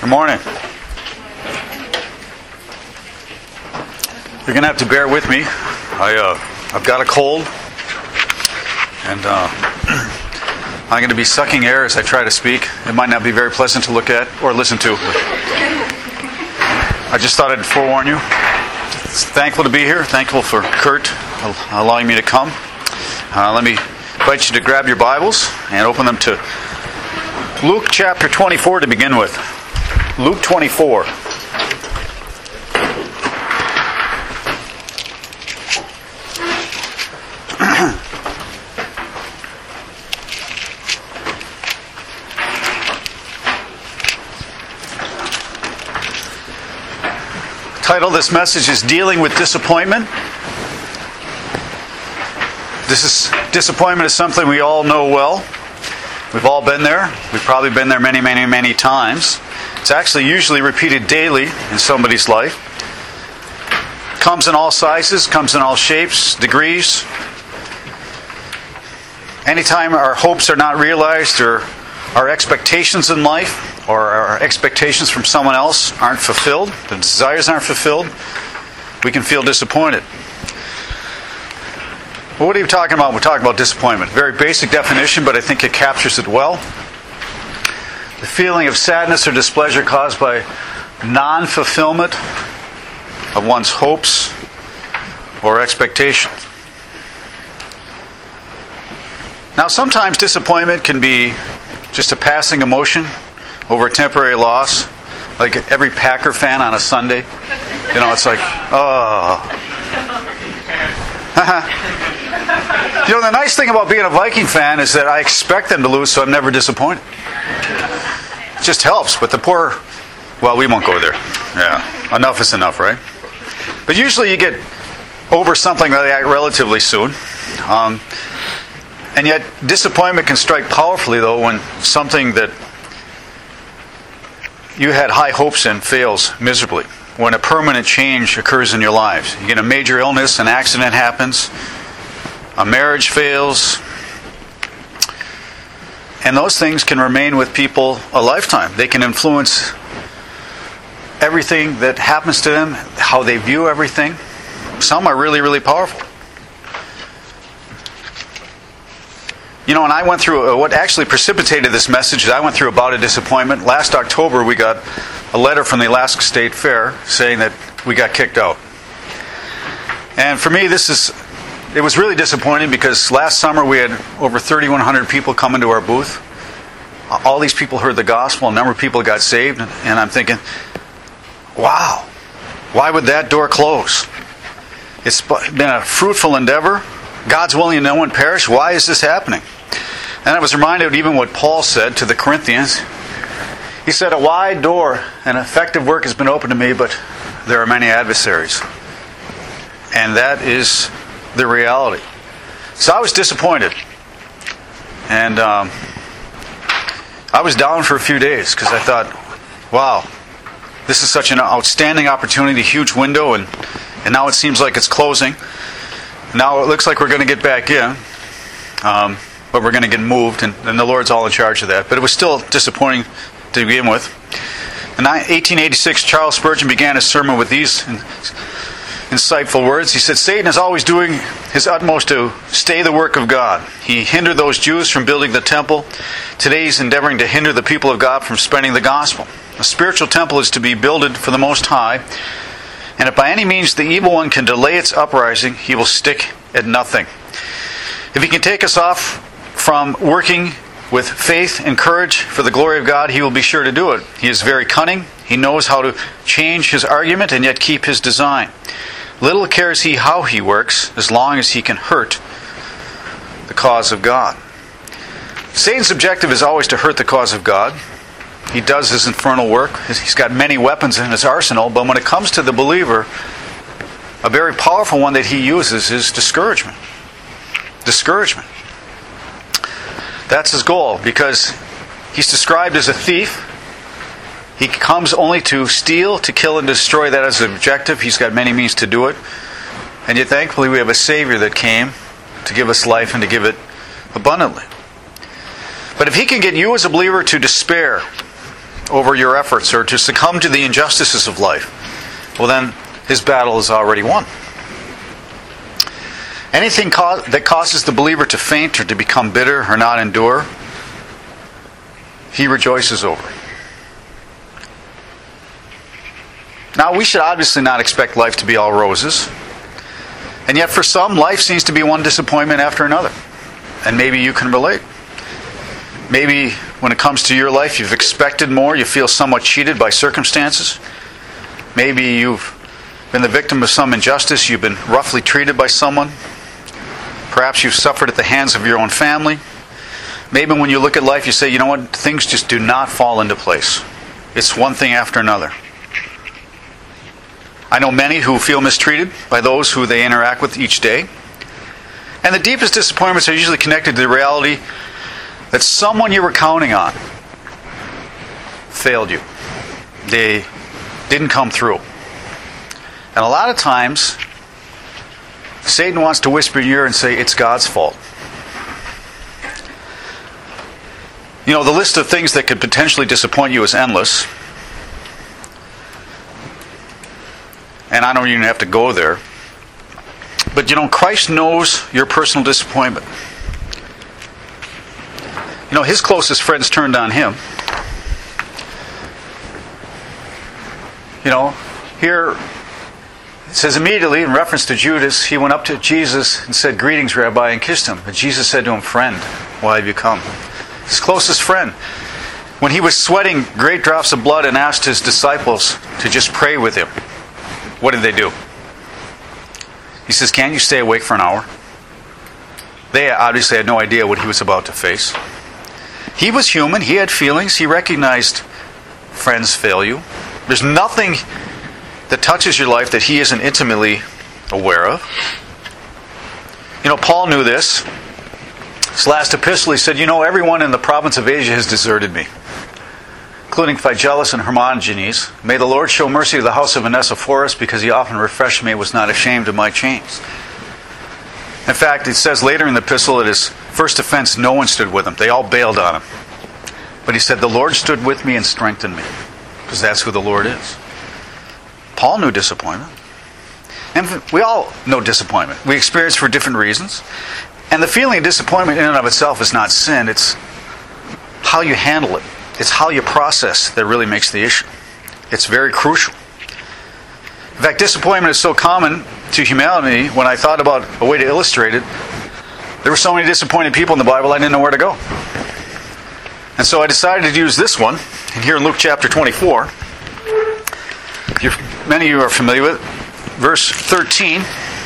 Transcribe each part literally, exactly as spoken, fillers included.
Good morning. You're going to have to bear with me. I, uh, I've got a cold, and uh, I'm going to be sucking air as I try to speak. It might not be very pleasant to look at or listen to. But I just thought I'd forewarn you. Thankful to be here. Thankful for Kurt allowing me to come. Uh, let me invite you to grab your Bibles and open them to Luke chapter twenty-four to begin with. Luke twenty-four. The title of this message is Dealing with Disappointment. This is disappointment is something we all know well. We've all been there. We've probably been there many, many, many times. It's actually usually repeated daily in somebody's life. Comes in all sizes, comes in all shapes, degrees. Anytime our hopes are not realized, or our expectations in life, or our expectations from someone else aren't fulfilled, the desires aren't fulfilled, we can feel disappointed. Well, what are you talking about? We're talking about disappointment. Very basic definition, but I think it captures it well. The feeling of sadness or displeasure caused by non-fulfillment of one's hopes or expectations. Now, sometimes disappointment can be just a passing emotion over a temporary loss, like every Packer fan on a Sunday. You know, it's like, oh. You know, the nice thing about being a Viking fan is that I expect them to lose, so I'm never disappointed. It just helps, but the poor, well, we won't go there. Yeah, enough is enough, right? But usually you get over something like that relatively soon. Um, and yet, disappointment can strike powerfully, though, when something that you had high hopes in fails miserably. When a permanent change occurs in your lives. You get a major illness, an accident happens, a marriage fails, and those things can remain with people a lifetime. They can influence everything that happens to them, how they view everything. Some are really, really powerful. You know, and I went through, uh, what actually precipitated this message is I went through a bout of disappointment. Last October we got a letter from the Alaska State Fair saying that we got kicked out. And for me, this is, it was really disappointing because last summer we had over thirty-one hundred people come into our booth. All these people heard the gospel, a number of people got saved, and I'm thinking, wow, why would that door close? It's been a fruitful endeavor. God's willing and no one perish. Why is this happening? And I was reminded of even what Paul said to the Corinthians. He said, a wide door and effective work has been opened to me, but there are many adversaries. And that is the reality. So I was disappointed. And um, I was down for a few days because I thought, wow, this is such an outstanding opportunity, huge window, and, and now it seems like it's closing. Now it looks like we're going to get back in, um, but we're going to get moved, and, and the Lord's all in charge of that. But it was still disappointing to begin with. In eighteen eighty-six, Charles Spurgeon began his sermon with these insightful words. He said, Satan is always doing his utmost to stay the work of God. He hindered those Jews from building the temple. Today he's endeavoring to hinder the people of God from spreading the gospel. A spiritual temple is to be builded for the Most High. And if by any means the evil one can delay its uprising, he will stick at nothing. If he can take us off from working with faith and courage for the glory of God, he will be sure to do it. He is very cunning. He knows how to change his argument and yet keep his design. Little cares he how he works, as long as he can hurt the cause of God. Satan's objective is always to hurt the cause of God. He does his infernal work. He's got many weapons in his arsenal, but when it comes to the believer, a very powerful one that he uses is discouragement. Discouragement. That's his goal, because he's described as a thief. He comes only to steal, to kill, and destroy. That is his objective. He's got many means to do it. And yet, thankfully, we have a Savior that came to give us life and to give it abundantly. But if he can get you as a believer to despair, over your efforts or to succumb to the injustices of life, well then, his battle is already won. Anything co- that causes the believer to faint or to become bitter or not endure, he rejoices over. Now, we should obviously not expect life to be all roses. And yet for some, life seems to be one disappointment after another. And maybe you can relate. Maybe when it comes to your life, you've expected more, you feel somewhat cheated by circumstances. Maybe you've been the victim of some injustice, you've been roughly treated by someone. Perhaps you've suffered at the hands of your own family. Maybe when you look at life, you say, you know what, things just do not fall into place. It's one thing after another. I know many who feel mistreated by those who they interact with each day. And the deepest disappointments are usually connected to the reality that someone you were counting on failed you. They didn't come through. And a lot of times, Satan wants to whisper in your ear and say, it's God's fault. You know, the list of things that could potentially disappoint you is endless. And I don't even have to go there. But you know, Christ knows your personal disappointment. You know, his closest friends turned on him. You know, here it says immediately, in reference to Judas, he went up to Jesus and said, "Greetings, Rabbi," and kissed him. But Jesus said to him, "Friend, why have you come?" His closest friend. When he was sweating great drops of blood and asked his disciples to just pray with him, what did they do? He says, "Can't you stay awake for an hour?" They obviously had no idea what he was about to face. He was human. He had feelings. He recognized friends fail you. There's nothing that touches your life that he isn't intimately aware of. You know, Paul knew this. His last epistle, he said, "You know, everyone in the province of Asia has deserted me, including Phygelus and Hermogenes. May the Lord show mercy to the house of Onesiphorus, because he often refreshed me and was not ashamed of my chains." In fact, it says later in the epistle, at his first offense, no one stood with him. They all bailed on him. But he said, "The Lord stood with me and strengthened me," because that's who the Lord is. Paul knew disappointment. And we all know disappointment. We experience for different reasons. And the feeling of disappointment in and of itself is not sin. It's how you handle it. It's how you process that really makes the issue. It's very crucial. In fact, disappointment is so common to humanity, when I thought about a way to illustrate it, there were so many disappointed people in the Bible, I didn't know where to go. And so I decided to use this one, and here in Luke chapter twenty-four, you're, many of you are familiar with it, verse thirteen.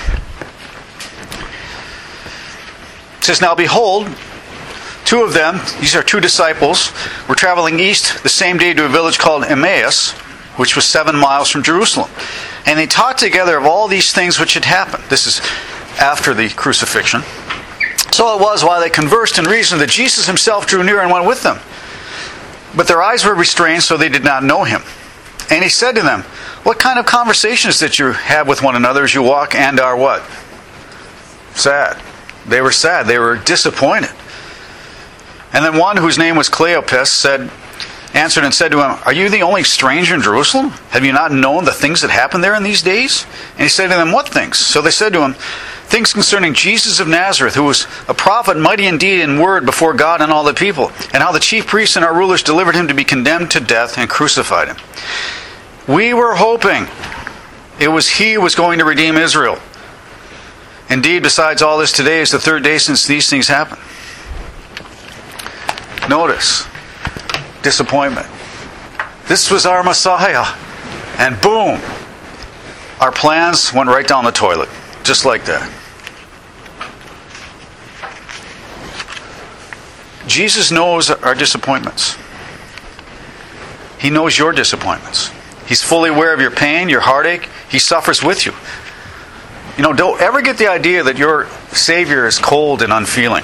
It says, "Now behold, two of them," these are two disciples, "were traveling east the same day to a village called Emmaus, which was seven miles from Jerusalem. And they talked together of all these things which had happened." This is after the crucifixion. "So it was, while they conversed and reasoned, that Jesus himself drew near and went with them. But their eyes were restrained, so they did not know him. And he said to them, 'What kind of conversations that you have with one another as you walk and are what?'" Sad. They were sad. They were disappointed. "And then one whose name was Cleopas said, answered and said to him, 'Are you the only stranger in Jerusalem? Have you not known the things that happened there in these days?' And he said to them, 'What things?' So they said to him, 'Things concerning Jesus of Nazareth, who was a prophet, mighty indeed in word before God and all the people, and how the chief priests and our rulers delivered him to be condemned to death and crucified him. We were hoping it was he who was going to redeem Israel. Indeed, besides all this, today is the third day since these things happened.'" Notice, disappointment. This was our Messiah. And boom, our plans went right down the toilet. Just like that. Jesus knows our disappointments. He knows your disappointments. He's fully aware of your pain, your heartache. He suffers with you. You know, don't ever get the idea that your Savior is cold and unfeeling.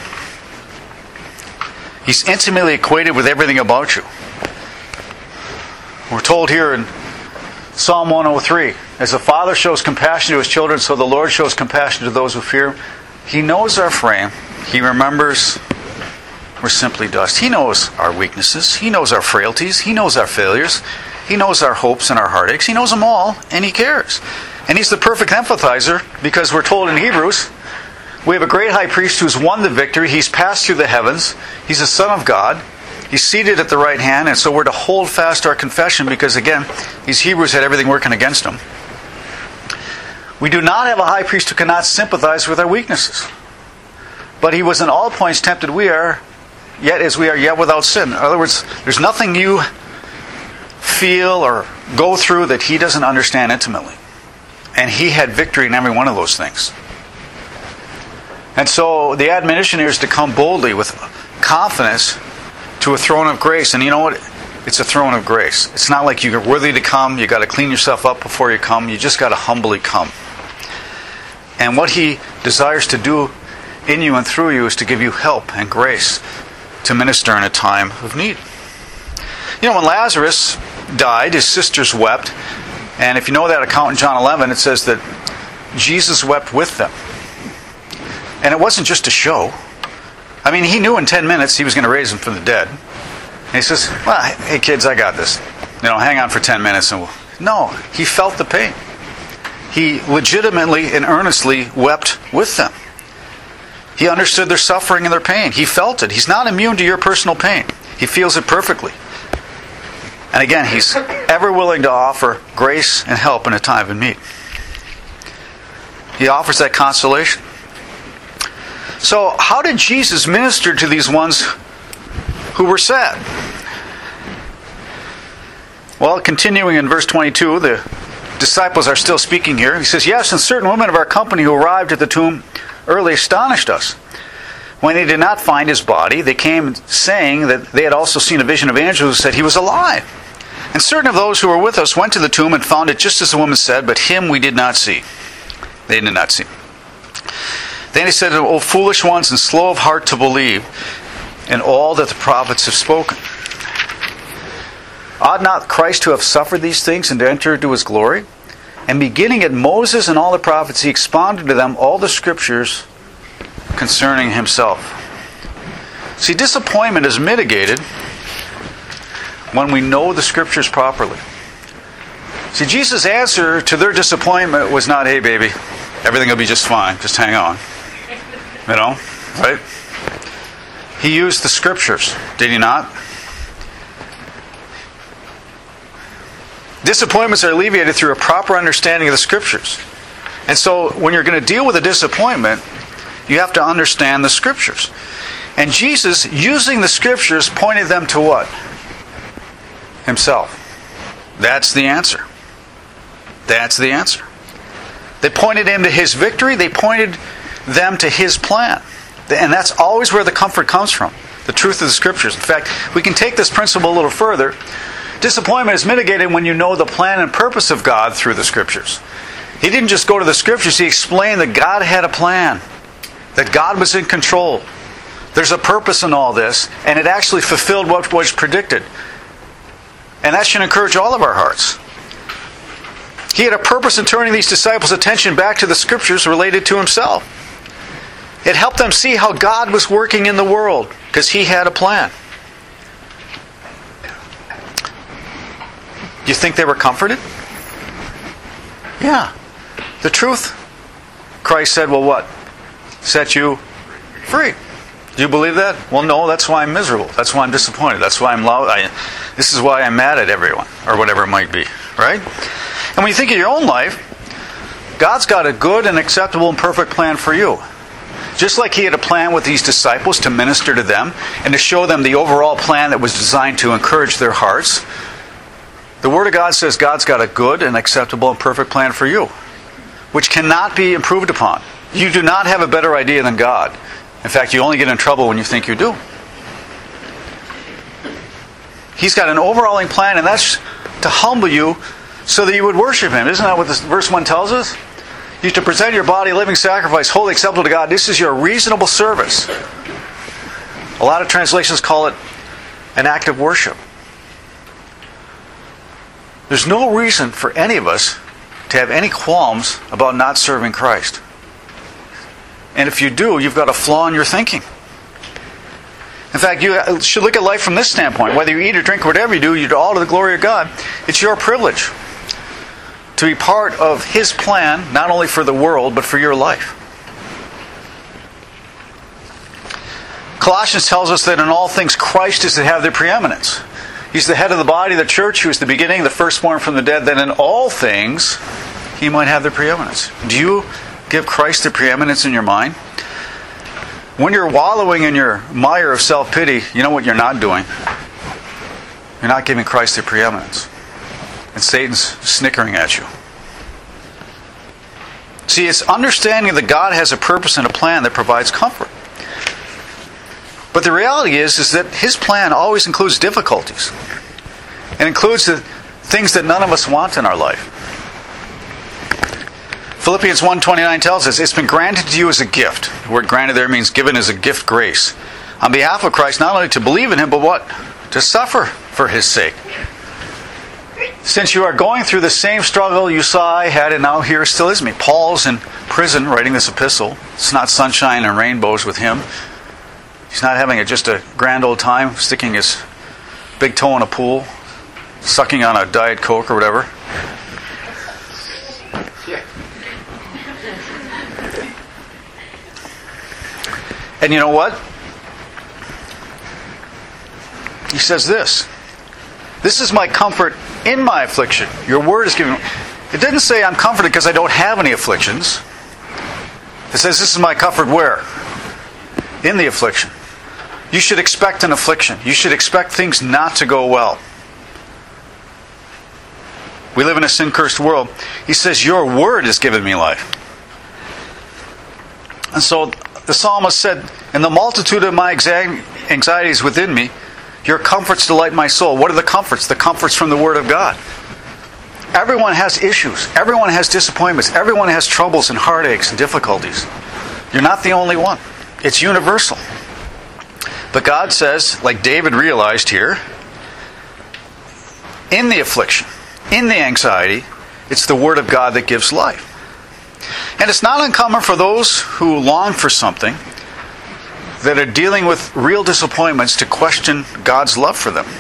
He's intimately acquainted with everything about you. We're told here in Psalm one oh three, "As a father shows compassion to his children, so the Lord shows compassion to those who fear him." He knows our frame. He remembers We're simply dust. He knows our weaknesses. He knows our frailties. He knows our failures. He knows our hopes and our heartaches. He knows them all, and He cares. And He's the perfect empathizer, because we're told in Hebrews, we have a great high priest who's won the victory. He's passed through the heavens. He's the Son of God. He's seated at the right hand, and so we're to hold fast our confession, because again, these Hebrews had everything working against them. We do not have a high priest who cannot sympathize with our weaknesses. But He was in all points tempted we are, yet as we are, yet without sin. In other words, there's nothing you feel or go through that He doesn't understand intimately. And He had victory in every one of those things. And so the admonition here is to come boldly with confidence to a throne of grace. And you know what? It's a throne of grace. It's not like you're worthy to come. You've got to clean yourself up before you come. You just got to humbly come. And what He desires to do in you and through you is to give you help and grace to minister in a time of need. You know, when Lazarus died, his sisters wept. And if you know that account in John eleven, it says that Jesus wept with them. And it wasn't just a show. I mean, He knew in ten minutes He was going to raise him from the dead. And He says, well, hey kids, I got this. You know, hang on for ten minutes. And we'll... No, He felt the pain. He legitimately and earnestly wept with them. He understood their suffering and their pain. He felt it. He's not immune to your personal pain. He feels it perfectly. And again, He's ever willing to offer grace and help in a time of need. He offers that consolation. So, how did Jesus minister to these ones who were sad? Well, continuing in verse twenty-two, the disciples are still speaking here. He says, yes, and certain women of our company who arrived at the tomb early astonished us. When they did not find His body, they came saying that they had also seen a vision of angels who said He was alive. And certain of those who were with us went to the tomb and found it just as the woman said, but Him we did not see. They did not see. Then He said, O foolish ones and slow of heart to believe in all that the prophets have spoken. Ought not Christ to have suffered these things and to enter into His glory? And beginning at Moses and all the prophets, He expounded to them all the Scriptures concerning Himself. See, disappointment is mitigated when we know the Scriptures properly. See, Jesus' answer to their disappointment was not, hey baby, everything will be just fine, just hang on. You know, right? He used the Scriptures, did He not? Disappointments are alleviated through a proper understanding of the Scriptures. And so, when you're going to deal with a disappointment, you have to understand the Scriptures. And Jesus, using the Scriptures, pointed them to what? Himself. That's the answer. That's the answer. They pointed Him to His victory. They pointed them to His plan. And that's always where the comfort comes from. The truth of the Scriptures. In fact, we can take this principle a little further. Disappointment is mitigated when you know the plan and purpose of God through the Scriptures. He didn't just go to the Scriptures. He explained that God had a plan. That God was in control. There's a purpose in all this. And it actually fulfilled what was predicted. And that should encourage all of our hearts. He had a purpose in turning these disciples' attention back to the Scriptures related to Himself. It helped them see how God was working in the world, because He had a plan. Do you think they were comforted? Yeah. The truth, Christ said, will what? Set you free. Do you believe that? Well, no, that's why I'm miserable. That's why I'm disappointed. That's why I'm loud. I, this is why I'm mad at everyone, or whatever it might be. Right? And when you think of your own life, God's got a good and acceptable and perfect plan for you. Just like He had a plan with these disciples to minister to them and to show them the overall plan that was designed to encourage their hearts, the Word of God says God's got a good and acceptable and perfect plan for you, which cannot be improved upon. You do not have a better idea than God. In fact, you only get in trouble when you think you do. He's got an overhauling plan, and that's to humble you so that you would worship Him. Isn't that what this verse one tells us? You to present your body a living sacrifice, wholly acceptable to God. This is your reasonable service. A lot of translations call it an act of worship. There's no reason for any of us to have any qualms about not serving Christ. And if you do, you've got a flaw in your thinking. In fact, you should look at life from this standpoint. Whether you eat or drink or whatever you do, you do all to the glory of God. It's your privilege to be part of His plan, not only for the world, but for your life. Colossians tells us that in all things Christ is to have the preeminence. He's the head of the body of the church, who is the beginning, the firstborn from the dead, that in all things He might have the preeminence. Do you give Christ the preeminence in your mind? When you're wallowing in your mire of self-pity, you know what you're not doing? You're not giving Christ the preeminence. And Satan's snickering at you. See, it's understanding that God has a purpose and a plan that provides comfort. But the reality is, is that His plan always includes difficulties. It includes the things that none of us want in our life. Philippians one twenty-nine tells us, it's been granted to you as a gift. The word granted there means given as a gift grace. On behalf of Christ, not only to believe in Him, but what? To suffer for His sake. Since you are going through the same struggle you saw I had and now here still is me. Paul's in prison writing this epistle. It's not sunshine and rainbows with him. He's not having a, just a grand old time sticking his big toe in a pool, sucking on a Diet Coke or whatever. And you know what? He says this. This is my comfort in my affliction. Your word is given. It didn't say I'm comforted because I don't have any afflictions. It says this is my comfort where? In the affliction. You should expect an affliction. You should expect things not to go well. We live in a sin-cursed world. He says, your word has given me life. And so the psalmist said, in the multitude of my anxieties within me, your comforts delight my soul. What are the comforts? The comforts from the Word of God. Everyone has issues. Everyone has disappointments. Everyone has troubles and heartaches and difficulties. You're not the only one. It's universal. But God says, like David realized here, in the affliction, in the anxiety, it's the Word of God that gives life. And it's not uncommon for those who long for something that are dealing with real disappointments to question God's love for them.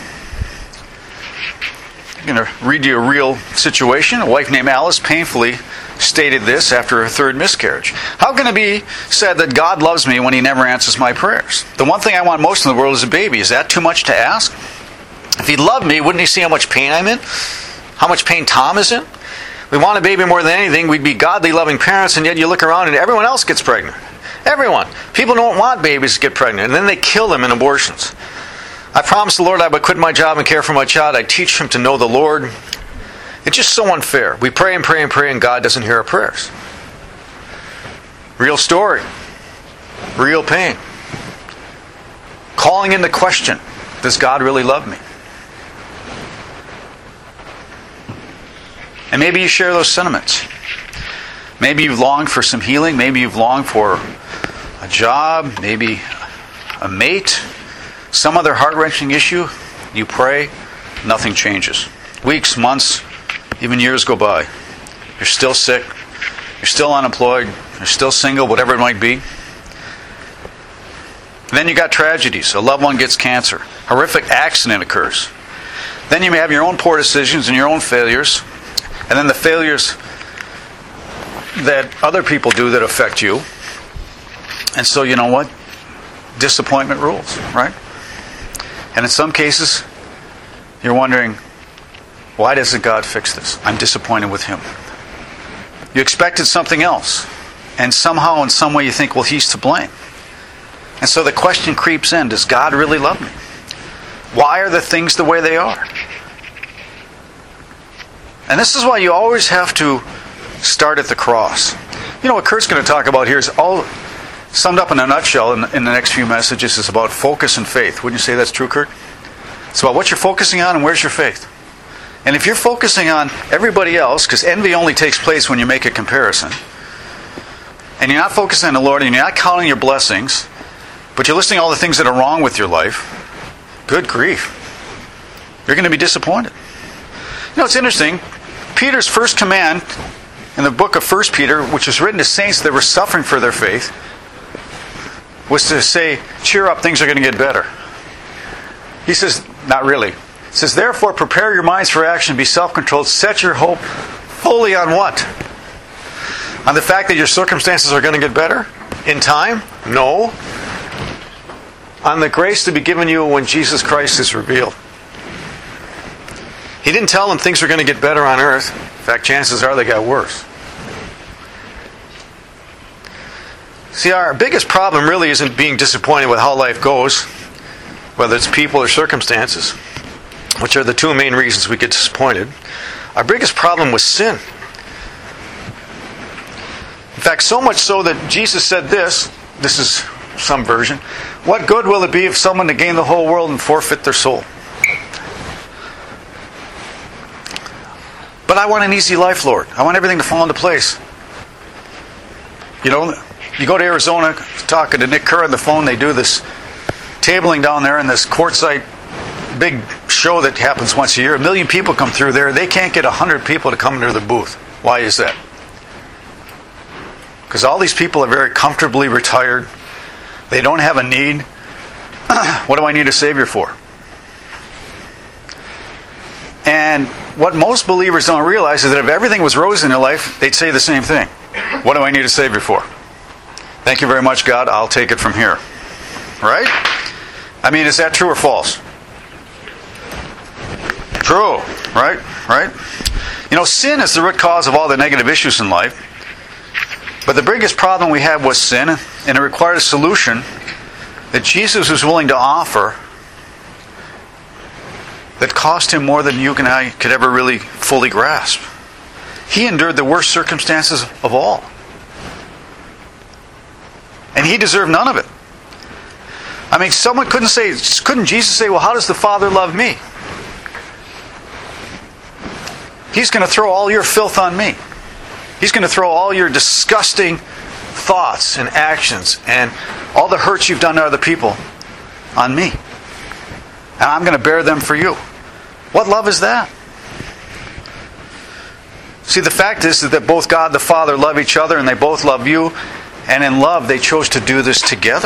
I'm going to read you a real situation. A wife named Alice painfully stated this after her third miscarriage. How can it be said that God loves me when He never answers my prayers? The one thing I want most in the world is a baby. Is that too much to ask? If He loved me, wouldn't He see how much pain I'm in? How much pain Tom is in? We want a baby more than anything. We'd be godly, loving parents, and yet you look around and everyone else gets pregnant. Everyone. People don't want babies to get pregnant, and then they kill them in abortions. I promised the Lord I would quit my job and care for my child. I'd teach him to know the Lord. It's just so unfair. We pray and pray and pray, and God doesn't hear our prayers. Real story. Real pain. Calling into question, does God really love me? And maybe you share those sentiments. Maybe you've longed for some healing. Maybe you've longed for a job. Maybe a mate. Some other heart-wrenching issue. You pray, nothing changes. Weeks, months, even years go by. You're still sick. You're still unemployed. You're still single, whatever it might be. And then you got tragedies. A loved one gets cancer. Horrific accident occurs. Then you may have your own poor decisions and your own failures. And then the failures that other people do that affect you. And so, you know what? Disappointment rules, right? And in some cases, you're wondering, why doesn't God fix this? I'm disappointed with Him. You expected something else. And somehow, in some way, you think, well, He's to blame. And so the question creeps in, does God really love me? Why are the things the way they are? And this is why you always have to start at the cross. You know, what Kurt's going to talk about here is all summed up in a nutshell in, in the next few messages is about focus and faith. Wouldn't you say that's true, Kurt? It's about what you're focusing on and where's your faith. And if you're focusing on everybody else, because envy only takes place when you make a comparison, and you're not focusing on the Lord and you're not counting your blessings, but you're listing all the things that are wrong with your life, good grief. You're going to be disappointed. You know, it's interesting. Peter's first command in the book of First Peter, which was written to saints that were suffering for their faith, was to say, cheer up, things are going to get better. He says, not really. He says, therefore, prepare your minds for action, be self-controlled, set your hope fully on what? On the fact that your circumstances are going to get better in time? No. On the grace to be given you when Jesus Christ is revealed. He didn't tell them things were going to get better on earth. In fact, chances are they got worse. See, our biggest problem really isn't being disappointed with how life goes, whether it's people or circumstances, which are the two main reasons we get disappointed. Our biggest problem was sin. In fact, so much so that Jesus said this, this is some version, what good will it be if someone to gain the whole world and forfeit their soul? But I want an easy life, Lord. I want everything to fall into place. You know, you go to Arizona, talking to Nick Kerr on the phone, they do this tabling down there in this quartzsite big show that happens once a year. A million people come through there. They can't get a hundred people to come into the booth. Why is that? Because all these people are very comfortably retired. They don't have a need. What do I need a Savior for? And what most believers don't realize is that if everything was rose in their life, they'd say the same thing. What do I need a Savior for? Thank you very much, God. I'll take it from here. Right? I mean, is that true or false? True. Right? Right? You know, sin is the root cause of all the negative issues in life. But the biggest problem we had was sin, and it required a solution that Jesus was willing to offer that cost him more than you and I could ever really fully grasp. He endured the worst circumstances of all. And he deserved none of it. I mean, someone couldn't say, couldn't Jesus say, well, how does the Father love me? He's going to throw all your filth on me. He's going to throw all your disgusting thoughts and actions and all the hurts you've done to other people on me. And I'm going to bear them for you. What love is that? See, the fact is that both God and the Father love each other and they both love you. And in love, they chose to do this together.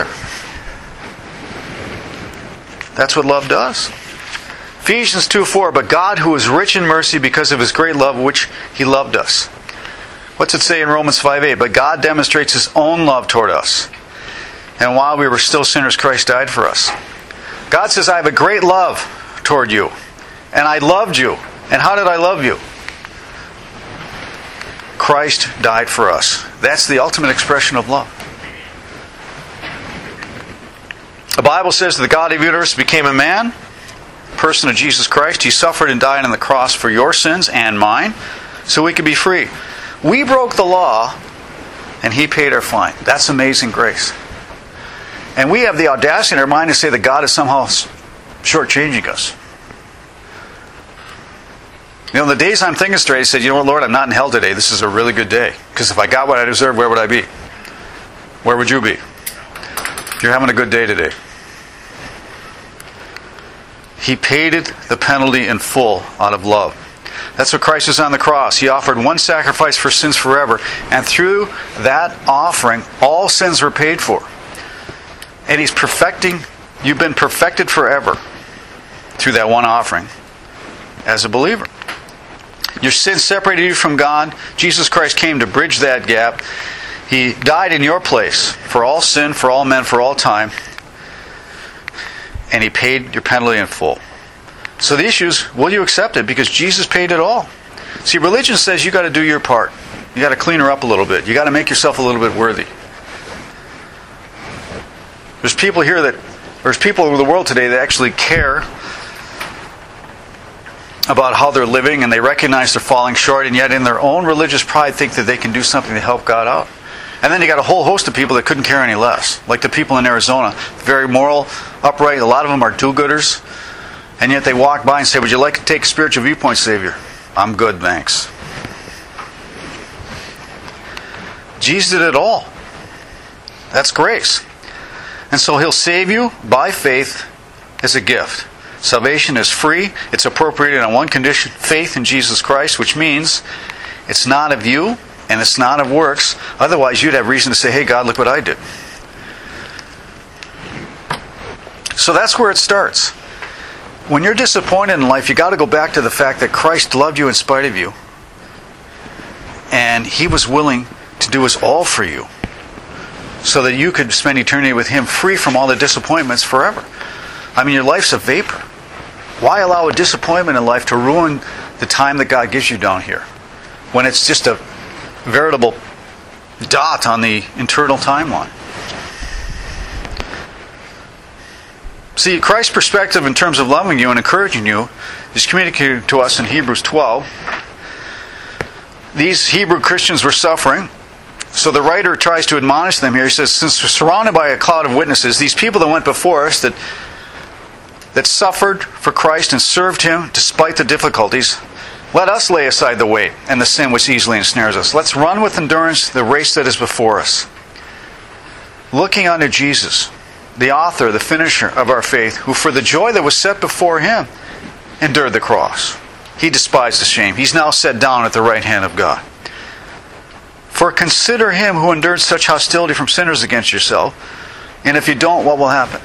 That's what love does. Ephesians two four, but God who is rich in mercy because of His great love which He loved us. What's it say in Romans five eight? But God demonstrates His own love toward us. And while we were still sinners, Christ died for us. God says, I have a great love toward you. And I loved you. And how did I love you? Christ died for us. That's the ultimate expression of love. The Bible says that the God of the universe became a man, person of Jesus Christ. He suffered and died on the cross for your sins and mine, so we could be free. We broke the law, and He paid our fine. That's amazing grace. And we have the audacity in our mind to say that God is somehow shortchanging us. You know, the days I'm thinking straight, I said, you know what, Lord, I'm not in hell today. This is a really good day. Because if I got what I deserve, where would I be? Where would you be? You're having a good day today. He paid it, the penalty in full out of love. That's what Christ was on the cross. He offered one sacrifice for sins forever. And through that offering, all sins were paid for. And He's perfecting, you've been perfected forever through that one offering as a believer. Your sin separated you from God. Jesus Christ came to bridge that gap. He died in your place for all sin, for all men, for all time. And He paid your penalty in full. So the issue is, will you accept it? Because Jesus paid it all. See, religion says you got to do your part. You got to clean her up a little bit. You got to make yourself a little bit worthy. There's people here that, there's people in the world today that actually care about how they're living, and they recognize they're falling short, and yet in their own religious pride think that they can do something to help God out. And then you got a whole host of people that couldn't care any less, like the people in Arizona, very moral, upright. A lot of them are do-gooders, and yet they walk by and say, would you like to take a spiritual viewpoint, Savior? I'm good, thanks. Jesus did it all. That's grace. And so He'll save you by faith as a gift. Salvation is free. It's appropriated on one condition, faith in Jesus Christ, which means it's not of you and it's not of works. Otherwise, you'd have reason to say, hey, God, look what I did. So that's where it starts. when you're disappointed in life, you got to go back to the fact that Christ loved you in spite of you. And He was willing to do His all for you, so that you could spend eternity with Him free from all the disappointments forever. I mean, your life's a vapor. Why allow a disappointment in life to ruin the time that God gives you down here, when it's just a veritable dot on the eternal timeline? See, Christ's perspective in terms of loving you and encouraging you is communicated to us in Hebrews twelve. These Hebrew Christians were suffering, so the writer tries to admonish them here. He says, since we're surrounded by a cloud of witnesses, these people that went before us, that that suffered for Christ and served Him despite the difficulties, let us lay aside the weight and the sin which easily ensnares us. Let's run with endurance the race that is before us, looking unto Jesus, the author, the finisher of our faith, who for the joy that was set before Him endured the cross. He despised the shame. He's now set down at the right hand of God. For consider Him who endured such hostility from sinners against yourself. And if you don't, what will happen?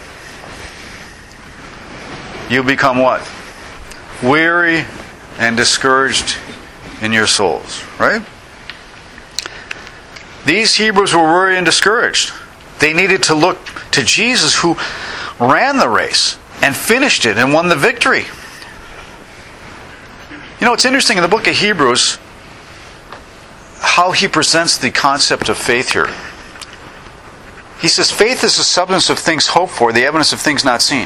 You'll become what? Weary and discouraged in your souls. Right? These Hebrews were weary and discouraged. They needed to look to Jesus, who ran the race and finished it and won the victory. You know, it's interesting in the book of Hebrews how he presents the concept of faith here. He says, faith is the substance of things hoped for, the evidence of things not seen.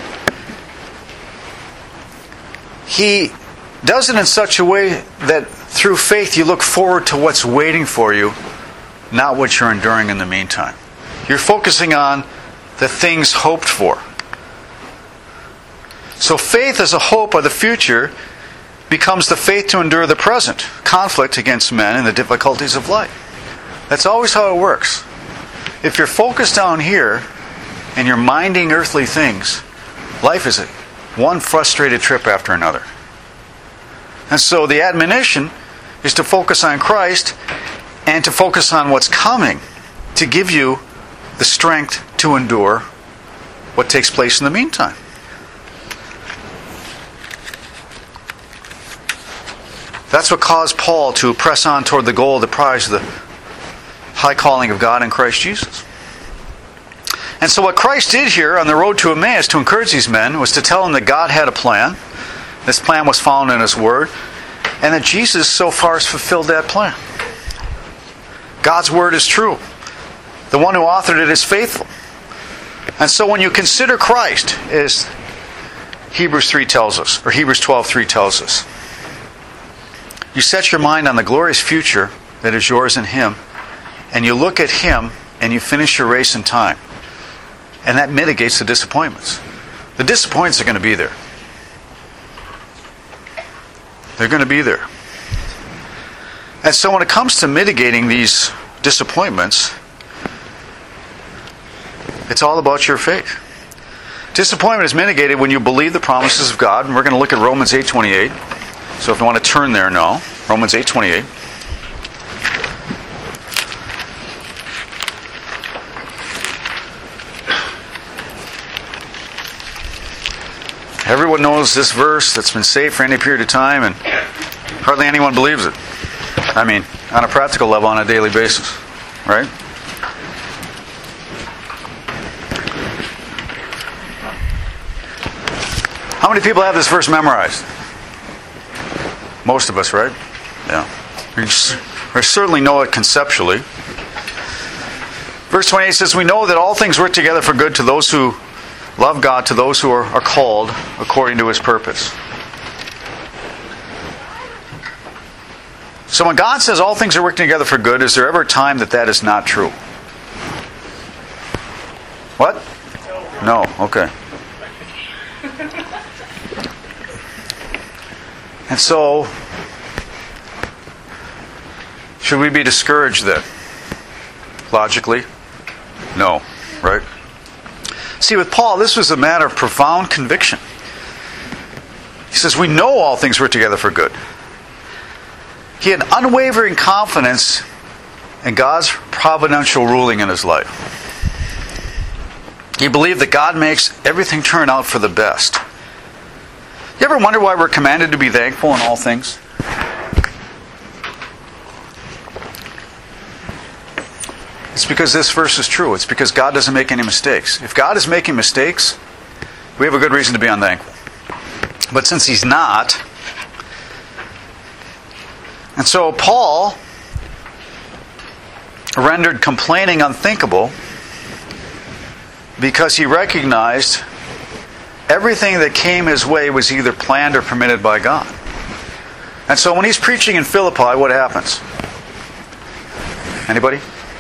He does it in such a way that through faith you look forward to what's waiting for you, not what you're enduring in the meantime. You're focusing on the things hoped for. So faith as a hope of the future becomes the faith to endure the present conflict against men and the difficulties of life. That's always how it works. If you're focused down here and you're minding earthly things, life is one frustrated trip after another. And so the admonition is to focus on Christ and to focus on what's coming to give you the strength to endure what takes place in the meantime. That's what caused Paul to press on toward the goal, the prize of the high calling of God in Christ Jesus. And so what Christ did here on the road to Emmaus to encourage these men was to tell them that God had a plan. This plan was found in His Word. And that Jesus so far has fulfilled that plan. God's Word is true. The one who authored it is faithful. And so when you consider Christ, as Hebrews three tells us, or Hebrews twelve three tells us, you set your mind on the glorious future that is yours in Him, and you look at Him, and you finish your race in time. And that mitigates the disappointments. The disappointments are going to be there. They're going to be there. And so when it comes to mitigating these disappointments, it's all about your faith. Disappointment is mitigated when you believe the promises of God, and we're going to look at Romans eight twenty-eight. So if you want to turn there now, Romans eight twenty-eight. Everyone knows this verse that's been saved for any period of time, and hardly anyone believes it. I mean, on a practical level, on a daily basis. Right? How many people have this verse memorized? Most of us, right? Yeah. We certainly know it conceptually. Verse twenty-eight says, we know that all things work together for good to those who love God, to those who are, are called according to His purpose. So when God says all things are working together for good, is there ever a time that that is not true? What? No. Okay. And so, should we be discouraged then? Logically? No. Right? See, with Paul, this was a matter of profound conviction. He says, we know all things work together for good. He had unwavering confidence in God's providential ruling in his life. He believed that God makes everything turn out for the best. You ever wonder why we're commanded to be thankful in all things? It's because this verse is true. It's because God doesn't make any mistakes. If God is making mistakes, we have a good reason to be unthankful. But since He's not, and so Paul rendered complaining unthinkable because he recognized everything that came his way was either planned or permitted by God. And so when he's preaching in Philippi, what happens? Anybody?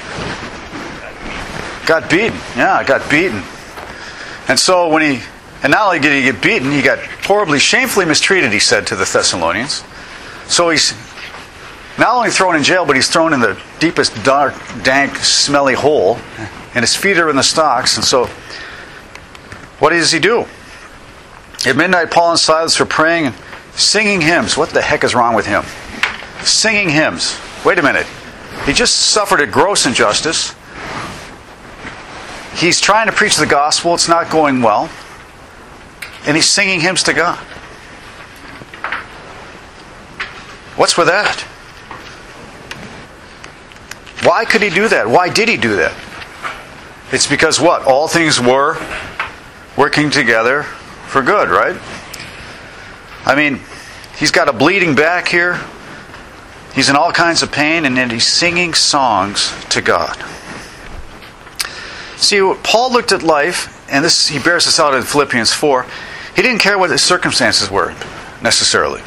Got beaten. Yeah, got beaten. And so when he, and not only did he get beaten, he got horribly, shamefully mistreated, he said to the Thessalonians. So he's not only thrown in jail, but he's thrown in the deepest, dark, dank, smelly hole. And his feet are in the stocks. And so, what does he do? At midnight, Paul and Silas were praying and singing hymns. What the heck is wrong with him? Singing hymns. Wait a minute. He just suffered a gross injustice. He's trying to preach the gospel. It's not going well. And he's singing hymns to God. What's with that? Why could he do that? Why did he do that? It's because what? All things were working together for good, right? I mean, he's got a bleeding back here. He's in all kinds of pain, and then he's singing songs to God. See, Paul looked at life, and this he bears this out in Philippians four. He didn't care what his circumstances were, necessarily.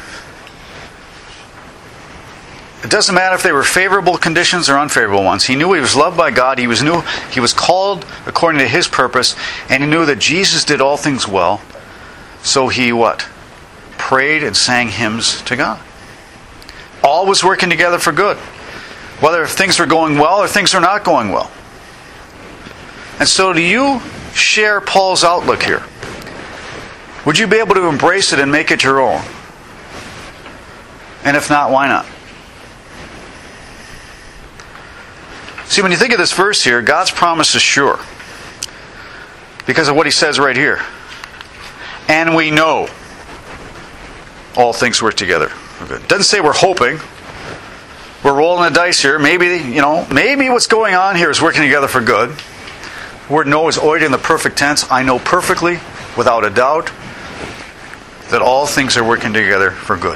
It doesn't matter if they were favorable conditions or unfavorable ones. He knew he was loved by God. He was knew he was called according to His purpose, and he knew that Jesus did all things well. So he what? Prayed and sang hymns to God. All was working together for good, whether things were going well or things are not going well. And so, do you share Paul's outlook here? Would you be able to embrace it and make it your own? And if not, why not? See, when you think of this verse here, God's promise is sure. Because of what He says right here. And we know all things work together for good. It doesn't say we're hoping. We're rolling the dice here. Maybe, you know, maybe what's going on here is working together for good. The word know is oid in the perfect tense. I know perfectly, without a doubt, that all things are working together for good.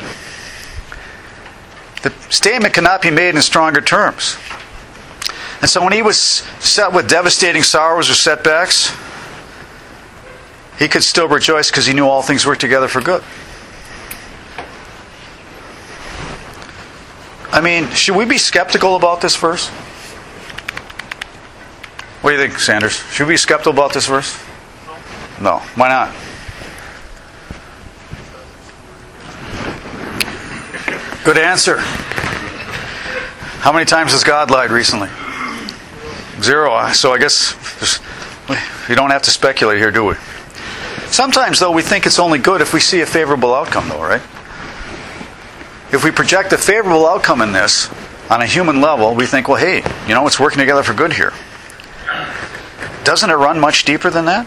The statement cannot be made in stronger terms. And so when he was set with devastating sorrows or setbacks, he could still rejoice because he knew all things work together for good. I mean, should we be skeptical about this verse? What do you think, Sanders? Should we be skeptical about this verse? No. Why not? Good answer. How many times has God lied recently? Zero. So I guess we don't have to speculate here, do we? Sometimes, though, we think it's only good if we see a favorable outcome, though, right? If we project a favorable outcome in this on a human level, we think, well, hey, you know, it's working together for good here. Doesn't it run much deeper than that?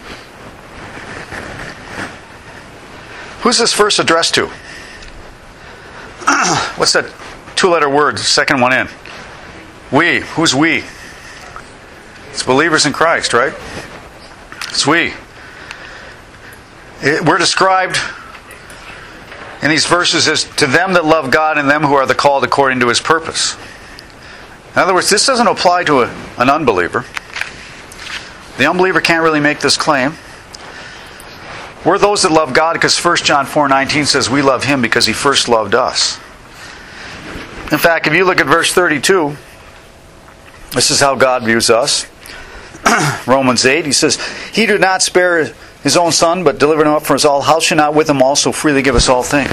Who's this verse addressed to? What's that two-letter word, second one in? We. Who's we? It's believers in Christ, right? It's we. It, we're described in these verses as to them that love God and them who are the called according to His purpose. In other words, this doesn't apply to a, an unbeliever. The unbeliever can't really make this claim. We're those that love God because First John four nineteen says we love Him because He first loved us. In fact, if you look at verse thirty-two, this is how God views us. Romans eight, He says, He did not spare His own Son, but delivered Him up for us all. How shall not with Him also freely give us all things?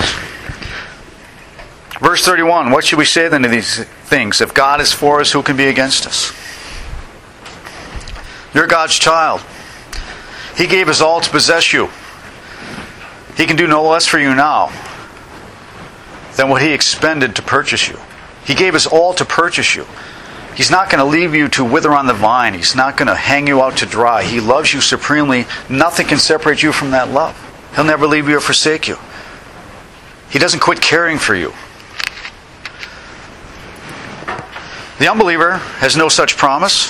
Verse thirty-one, what should we say then to these things? If God is for us, who can be against us? You're God's child. He gave His all to possess you. He can do no less for you now than what He expended to purchase you. He gave His all to purchase you. He's not going to leave you to wither on the vine. He's not going to hang you out to dry. He loves you supremely. Nothing can separate you from that love. He'll never leave you or forsake you. He doesn't quit caring for you. The unbeliever has no such promise.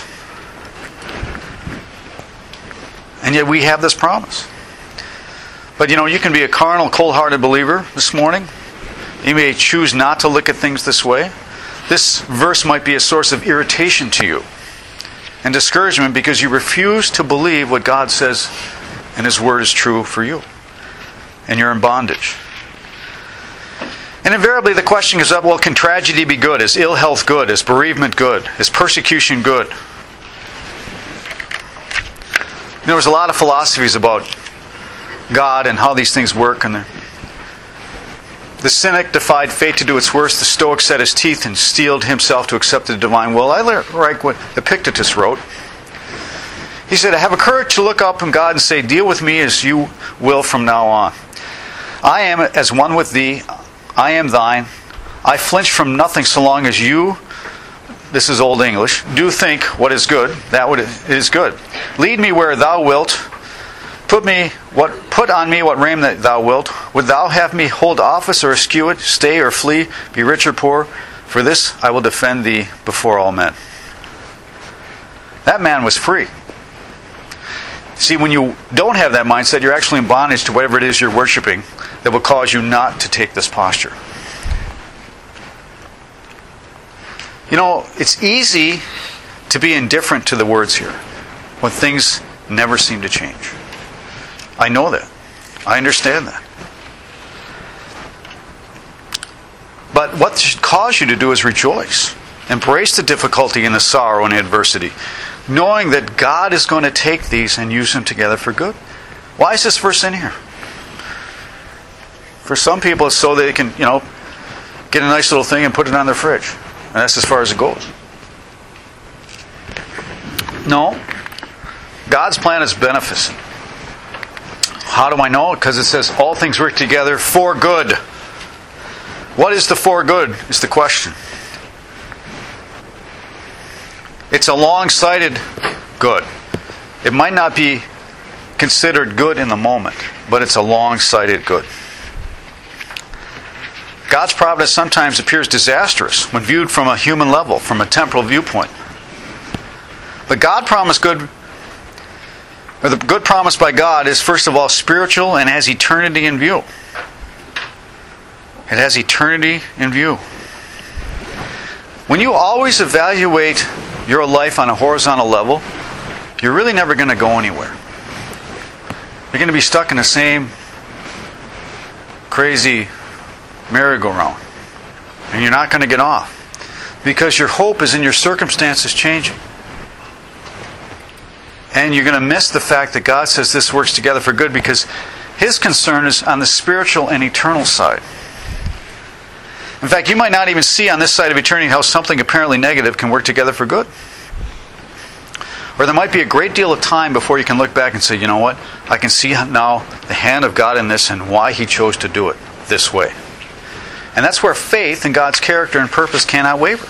And yet we have this promise. But you know, you can be a carnal, cold-hearted believer this morning. You may choose not to look at things this way. This verse might be a source of irritation to you and discouragement because you refuse to believe what God says and His Word is true for you. And you're in bondage. And invariably the question comes up, well, can tragedy be good? Is ill health good? Is bereavement good? Is persecution good? There was a lot of philosophies about God and how these things work. And the cynic defied fate to do its worst. The Stoic set his teeth and steeled himself to accept the divine will. I like what Epictetus wrote. He said, I have a courage to look up from God and say, deal with me as you will from now on. I am as one with thee. I am thine. I flinch from nothing so long as you, this is Old English, do think what is good, that what is good. Lead me where thou wilt. Put me what put on me what raiment thou wilt. Would thou have me hold office or eschew it, stay or flee, be rich or poor? For this I will defend thee before all men. That man was free. See, when you don't have that mindset, you're actually in bondage to whatever it is you're worshiping that will cause you not to take this posture. You know, it's easy to be indifferent to the words here when things never seem to change. I know that. I understand that. But what should cause you to do is rejoice. Embrace the difficulty and the sorrow and the adversity, knowing that God is going to take these and use them together for good. Why is this verse in here? For some people it's so they can, you know, get a nice little thing and put it on their fridge. And that's as far as it goes. No. God's plan is beneficent. How do I know? Because it says all things work together for good. What is the for good is the question. It's a long-sighted good. It might not be considered good in the moment, but it's a long-sighted good. God's providence sometimes appears disastrous when viewed from a human level, from a temporal viewpoint. But God promised good, or the good promised by God is first of all spiritual and has eternity in view. It has eternity in view. When you always evaluate your life on a horizontal level, you're really never going to go anywhere. You're going to be stuck in the same crazy merry-go-round. And you're not going to get off. Because your hope is in your circumstances changing. And you're going to miss the fact that God says this works together for good because His concern is on the spiritual and eternal side. In fact, you might not even see on this side of eternity how something apparently negative can work together for good. Or there might be a great deal of time before you can look back and say, you know what? I can see now the hand of God in this and why He chose to do it this way. And that's where faith in God's character and purpose cannot waver.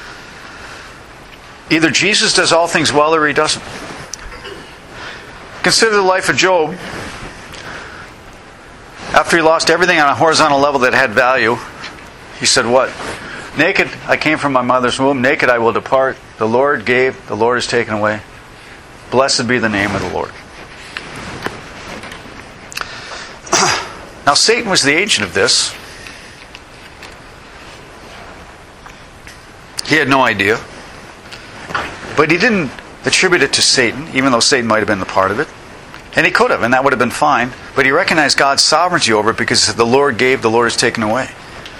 Either Jesus does all things well or He doesn't. Consider the life of Job. After he lost everything on a horizontal level that had value, he said what? Naked I came from my mother's womb, naked I will depart. The Lord gave, the Lord has taken away. Blessed be the name of the Lord. Now Satan was the agent of this. He had no idea. But he didn't attribute it to Satan, even though Satan might have been the part of it. And he could have, and that would have been fine. But he recognized God's sovereignty over it because the Lord gave, the Lord has taken away.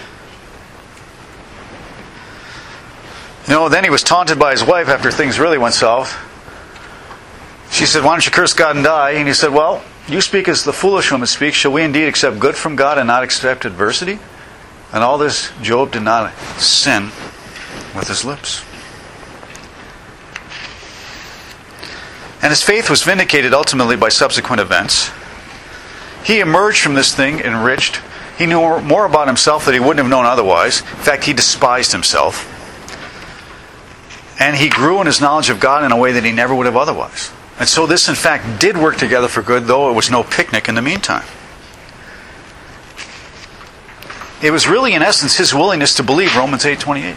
You know, then he was taunted by his wife after things really went south. She said, why don't you curse God and die? And he said, well, you speak as the foolish woman speaks. Shall we indeed accept good from God and not accept adversity? And all this, Job did not sin with his lips. And his faith was vindicated ultimately by subsequent events. He emerged from this thing enriched. He knew more about himself that he wouldn't have known otherwise. In fact, he despised himself. And he grew in his knowledge of God in a way that he never would have otherwise. And so this, in fact, did work together for good, though it was no picnic in the meantime. it was really, in essence, his willingness to believe Romans eight twenty-eight.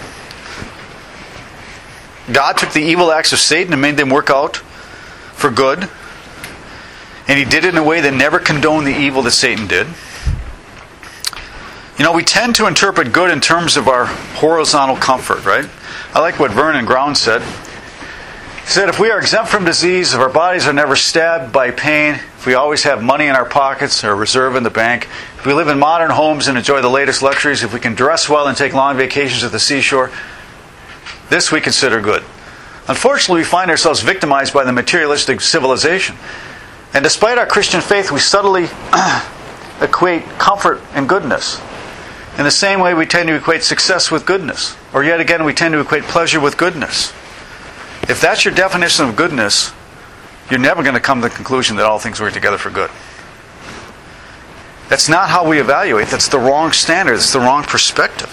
God took the evil acts of Satan and made them work out for good. And he did it in a way that never condoned the evil that Satan did. You know, we tend to interpret good in terms of our horizontal comfort, right? I like what Vernon Ground said. He said, if we are exempt from disease, if our bodies are never stabbed by pain, if we always have money in our pockets or reserve in the bank, if we live in modern homes and enjoy the latest luxuries, if we can dress well and take long vacations at the seashore, this we consider good. Unfortunately, we find ourselves victimized by the materialistic civilization. And despite our Christian faith, we subtly equate comfort and goodness. In the same way, we tend to equate success with goodness. Or yet again, we tend to equate pleasure with goodness. If that's your definition of goodness, you're never going to come to the conclusion that all things work together for good. That's not how we evaluate. That's the wrong standard. It's the wrong perspective.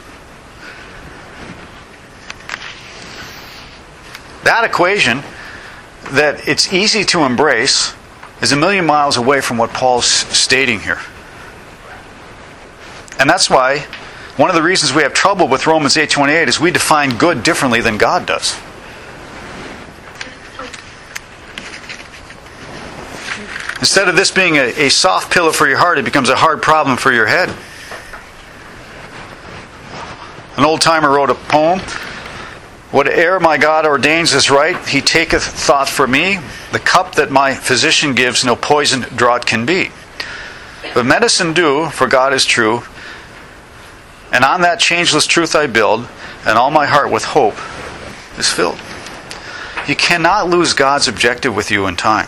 That equation that it's easy to embrace is a million miles away from what Paul's stating here. And that's why one of the reasons we have trouble with Romans eight twenty-eight is we define good differently than God does. Instead of this being a, a soft pillow for your heart, it becomes a hard problem for your head. An old-timer wrote a poem. Whate'er my God ordains is right, He taketh thought for me. The cup that my physician gives, no poison draught can be. But medicine do, for God is true. And on that changeless truth I build, and all my heart with hope is filled. You cannot lose God's objective with you in time.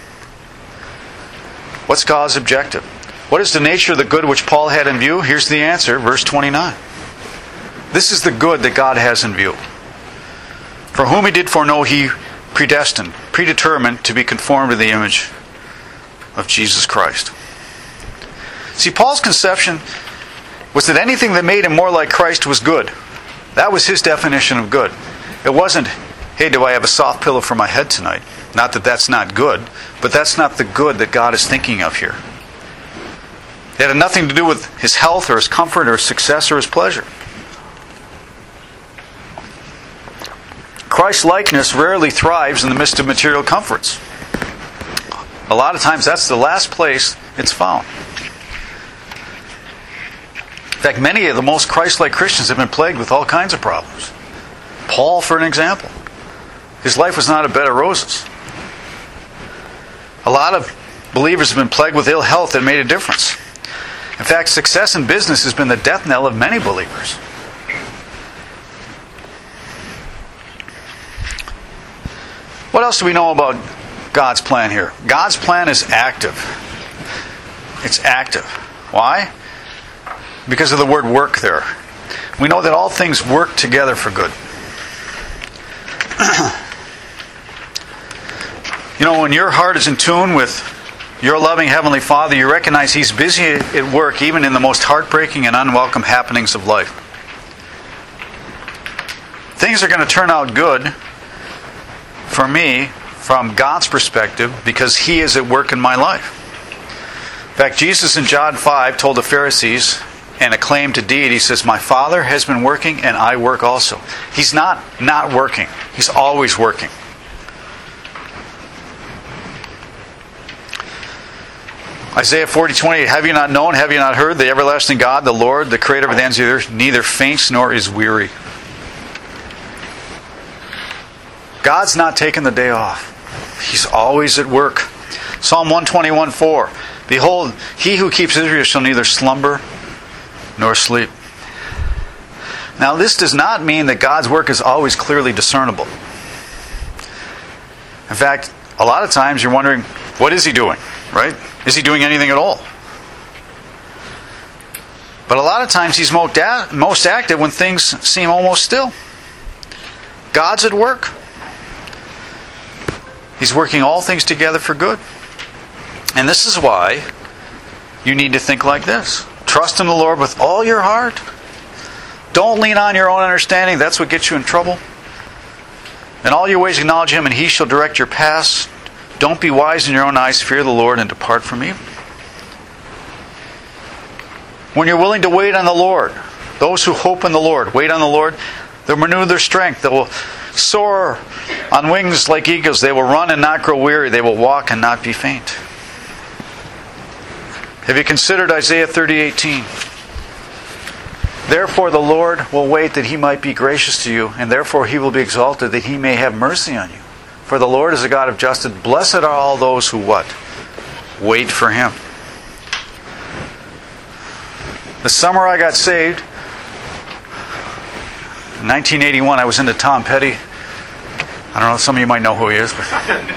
What's God's objective? What is the nature of the good which Paul had in view? Here's the answer, verse twenty-nine. This is the good that God has in view. For whom He did foreknow, He predestined, predetermined to be conformed to the image of Jesus Christ. See, Paul's conception was that anything that made him more like Christ was good. That was his definition of good. It wasn't, hey, do I have a soft pillow for my head tonight? Not that that's not good, but that's not the good that God is thinking of here. It had nothing to do with his health or his comfort or his success or his pleasure. Christ-likeness rarely thrives in the midst of material comforts. A lot of times that's the last place it's found. In fact, many of the most Christ-like Christians have been plagued with all kinds of problems. Paul, for an example. His life was not a bed of roses. A lot of believers have been plagued with ill health that made a difference. In fact, success in business has been the death knell of many believers. What else do we know about God's plan here? God's plan is active. It's active. Why? Because of the word work there. We know that all things work together for good. You know, when your heart is in tune with your loving Heavenly Father, you recognize He's busy at work even in the most heartbreaking and unwelcome happenings of life. Things are going to turn out good for me from God's perspective because He is at work in my life. In fact, Jesus in John five told the Pharisees, and a claim to deity, says, my Father has been working and I work also. He's not not working. He's always working. Isaiah forty twenty-eight, have you not known, have you not heard, the everlasting God, the Lord, the creator of the ends of the earth, neither faints nor is weary. God's not taking the day off. He's always at work. Psalm one twenty-one four, behold, He who keeps Israel shall neither slumber nor sleep. Now, this does not mean that God's work is always clearly discernible. In fact, a lot of times you're wondering, what is He doing? Right? Is He doing anything at all? But a lot of times He's most active when things seem almost still. God's at work. He's working all things together for good. And this is why you need to think like this. Trust in the Lord with all your heart. Don't lean on your own understanding. That's what gets you in trouble. In all your ways acknowledge Him, and He shall direct your paths. Don't be wise in your own eyes. Fear the Lord and depart from evil. When you're willing to wait on the Lord, those who hope in the Lord, wait on the Lord, they'll renew their strength. They will soar on wings like eagles. They will run and not grow weary. They will walk and not be faint. Have you considered Isaiah thirty eighteen? Therefore the Lord will wait that He might be gracious to you, and therefore He will be exalted that He may have mercy on you. For the Lord is a God of justice. Blessed are all those who what? Wait for Him. The summer I got saved, in nineteen eighty-one, I was into Tom Petty. I don't know, some of you might know who he is. But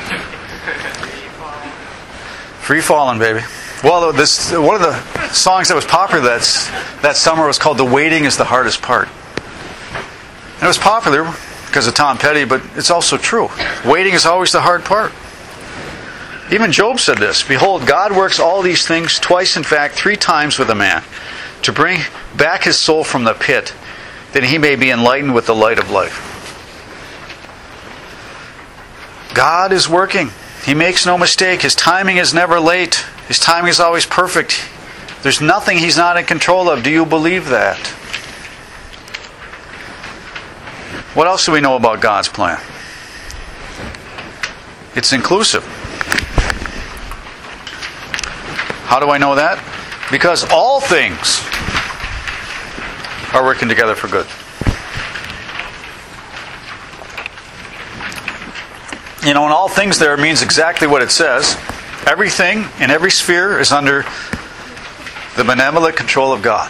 Free Fallin', baby. Well, this one of the songs that was popular that's, that summer was called "The Waiting is the Hardest Part." And it was popular because of Tom Petty, but it's also true. Waiting is always the hard part. Even Job said this, "Behold, God works all these things twice, in fact, three times with a man, to bring back his soul from the pit, that he may be enlightened with the light of life." God is working. He makes no mistake. His timing is never late. His timing is always perfect. There's nothing He's not in control of. Do you believe that? What else do we know about God's plan? It's inclusive. How do I know that? Because all things are working together for good. You know, and all things there means exactly what it says. Everything in every sphere is under the benevolent control of God.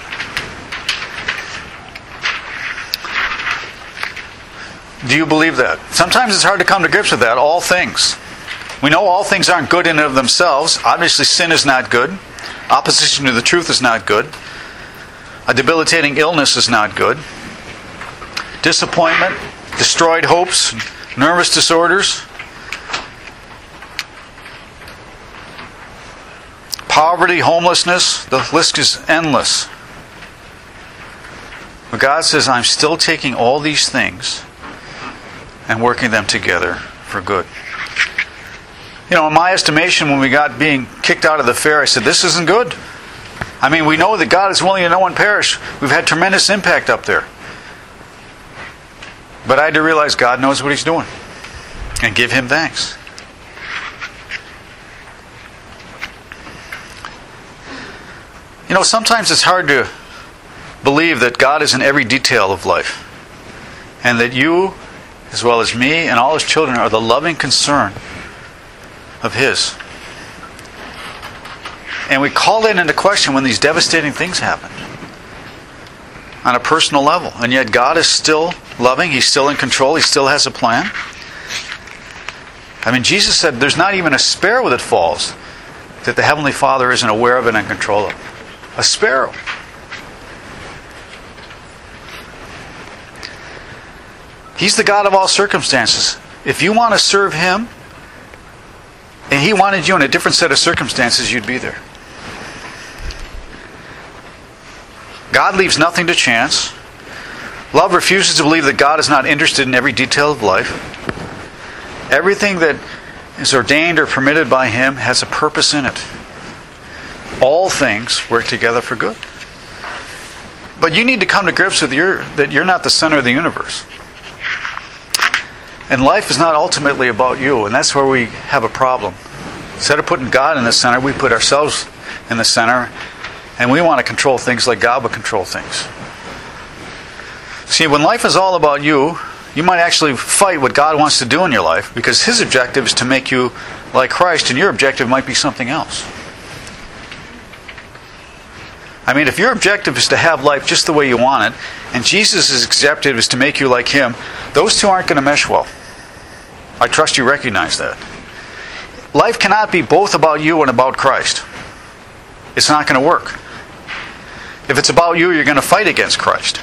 Do you believe that? Sometimes it's hard to come to grips with that. All things. We know all things aren't good in and of themselves. Obviously, sin is not good. Opposition to the truth is not good. A debilitating illness is not good. Disappointment, destroyed hopes, nervous disorders, poverty, homelessness, the list is endless. But God says, I'm still taking all these things and working them together for good. You know, in my estimation, when we got being kicked out of the fair, I said, this isn't good. I mean, we know that God is willing that no one perish. We've had tremendous impact up there. But I had to realize God knows what He's doing. And give Him thanks. You know, sometimes it's hard to believe that God is in every detail of life. And that you, as well as me and all His children, are the loving concern of His. And we call that into question when these devastating things happen. On a personal level. And yet God is still loving. He's still in control. He still has a plan. I mean, Jesus said there's not even a sparrow that falls that the Heavenly Father isn't aware of and in control of. A sparrow. He's the God of all circumstances. If you want to serve Him, and He wanted you in a different set of circumstances, you'd be there. God leaves nothing to chance. Love refuses to believe that God is not interested in every detail of life. Everything that is ordained or permitted by Him has a purpose in it. All things work together for good. But you need to come to grips with your that you're not the center of the universe. And life is not ultimately about you, and that's where we have a problem. Instead of putting God in the center, we put ourselves in the center, and we want to control things like God would control things. See, when life is all about you, you might actually fight what God wants to do in your life, because His objective is to make you like Christ, and your objective might be something else. I mean, if your objective is to have life just the way you want it, and Jesus' objective is to make you like Him, those two aren't going to mesh well. I trust you recognize that. Life cannot be both about you and about Christ. It's not going to work. If it's about you, you're going to fight against Christ.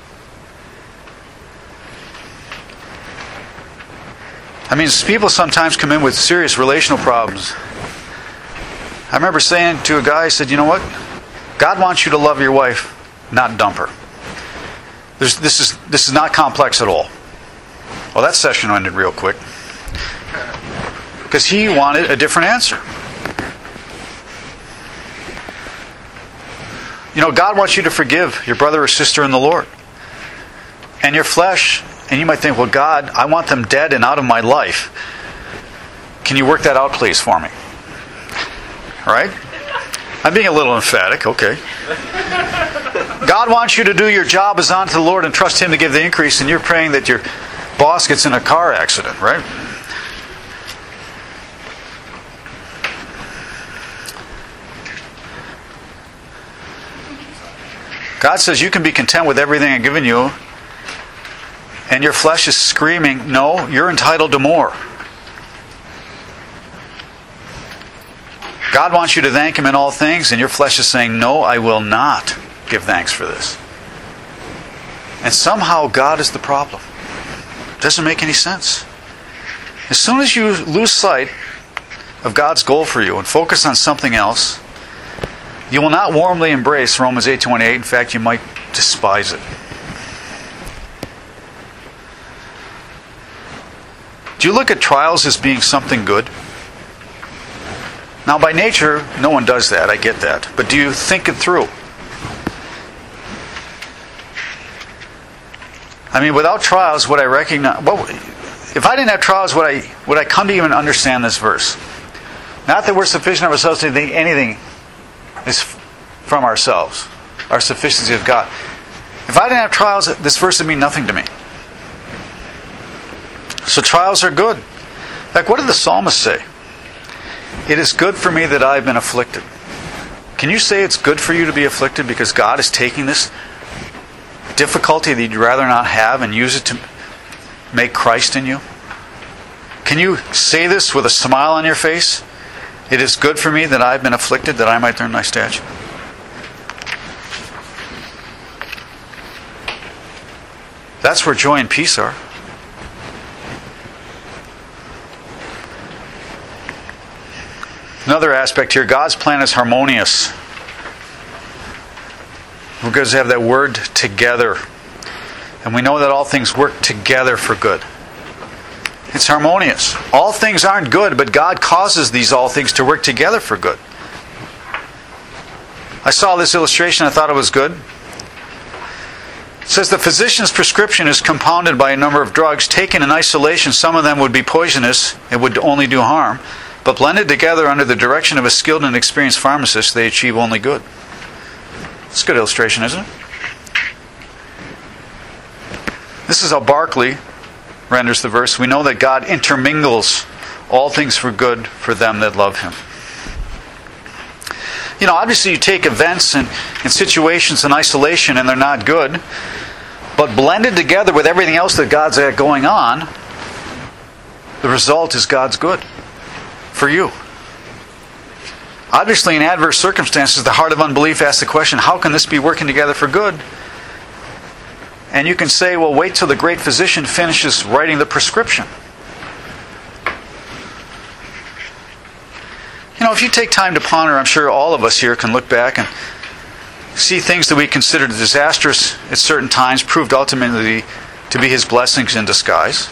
I mean, people sometimes come in with serious relational problems. I remember saying to a guy, I said, you know what? God wants you to love your wife, not dump her. There's, this is this is not complex at all. Well, that session ended real quick. Because he wanted a different answer. You know, God wants you to forgive your brother or sister in the Lord. And your flesh, and you might think, well, God, I want them dead and out of my life. Can you work that out, please, for me? All right? I'm being a little emphatic, okay. God wants you to do your job as unto the Lord and trust Him to give the increase, and you're praying that your boss gets in a car accident, right? God says you can be content with everything I've given you, and your flesh is screaming, no, you're entitled to more. God wants you to thank Him in all things, and your flesh is saying, no, I will not give thanks for this. And somehow God is the problem. It doesn't make any sense. As soon as you lose sight of God's goal for you and focus on something else, you will not warmly embrace Romans eight twenty-eight. In fact, you might despise it. Do you look at trials as being something good? Now, by nature, no one does that. I get that. But do you think it through? I mean, without trials, would I recognize... Well, if I didn't have trials, would I, would I come to even understand this verse? Not that we're sufficient of ourselves to think anything is from ourselves. Our sufficiency of God. If I didn't have trials, this verse would mean nothing to me. So trials are good. In fact, what did the psalmist say? It is good for me that I've been afflicted. Can you say it's good for you to be afflicted because God is taking this difficulty that you'd rather not have and use it to make Christ in you? Can you say this with a smile on your face? It is good for me that I've been afflicted, that I might learn thy statute. That's where joy and peace are. Another aspect here, God's plan is harmonious. We're going to have that word together. And we know that all things work together for good. It's harmonious. All things aren't good, but God causes these all things to work together for good. I saw this illustration, I thought it was good. It says the physician's prescription is compounded by a number of drugs. Taken in isolation, some of them would be poisonous and would only do harm. But blended together under the direction of a skilled and experienced pharmacist, they achieve only good. It's a good illustration, isn't it? This is how Barclay renders the verse. We know that God intermingles all things for good for them that love Him. You know, obviously you take events and, and situations in isolation and they're not good, but blended together with everything else that God's got going on, the result is God's good for you. Obviously, in adverse circumstances, the heart of unbelief asks the question, how can this be working together for good? And you can say, well, wait till the great physician finishes writing the prescription. You know, if you take time to ponder, I'm sure all of us here can look back and see things that we considered disastrous at certain times proved ultimately to be His blessings in disguise.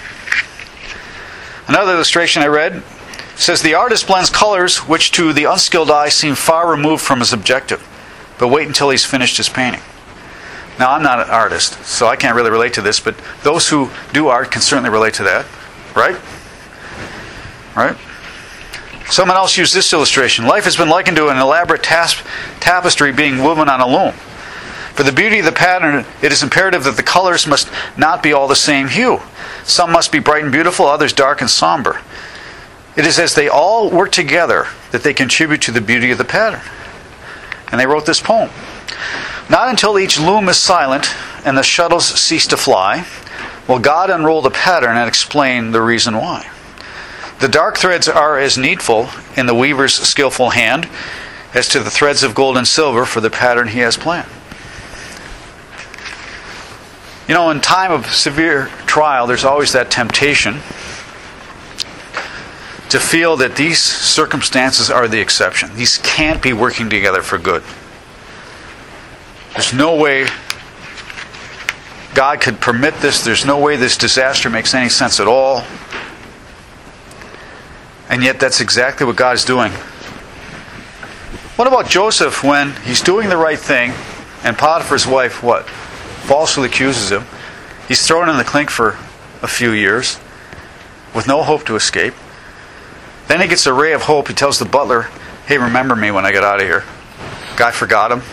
Another illustration I read says the artist blends colors which to the unskilled eye seem far removed from his objective, but wait until he's finished his painting. Now, I'm not an artist, so I can't really relate to this, but those who do art can certainly relate to that, right? Right? Someone else used this illustration. Life has been likened to an elaborate tas- tapestry being woven on a loom. For the beauty of the pattern, it is imperative that the colors must not be all the same hue. Some must be bright and beautiful, others dark and somber. It is as they all work together that they contribute to the beauty of the pattern. And they wrote this poem. Not until each loom is silent and the shuttles cease to fly will God unroll the pattern and explain the reason why. The dark threads are as needful in the weaver's skillful hand as to the threads of gold and silver for the pattern he has planned. You know, in time of severe trial, there's always that temptation to feel that these circumstances are the exception. These can't be working together for good. There's no way God could permit this. There's no way this disaster makes any sense at all. And yet that's exactly what God is doing. What about Joseph when he's doing the right thing and Potiphar's wife, what? Falsely accuses him. He's thrown in the clink for a few years with no hope to escape. Then he gets a ray of hope. He tells the butler, hey, remember me when I get out of here. Guy forgot him.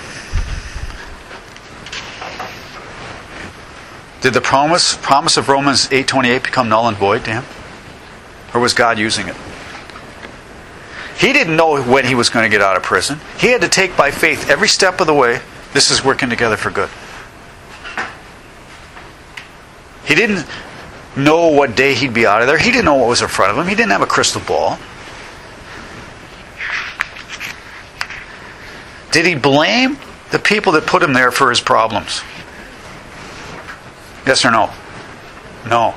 Did the promise promise of Romans eight twenty-eight become null and void to him? Or was God using it? He didn't know when he was going to get out of prison. He had to take by faith every step of the way, this is working together for good. He didn't know what day he'd be out of there. He didn't know what was in front of him. He didn't have a crystal ball. Did he blame the people that put him there for his problems? Yes or no? No.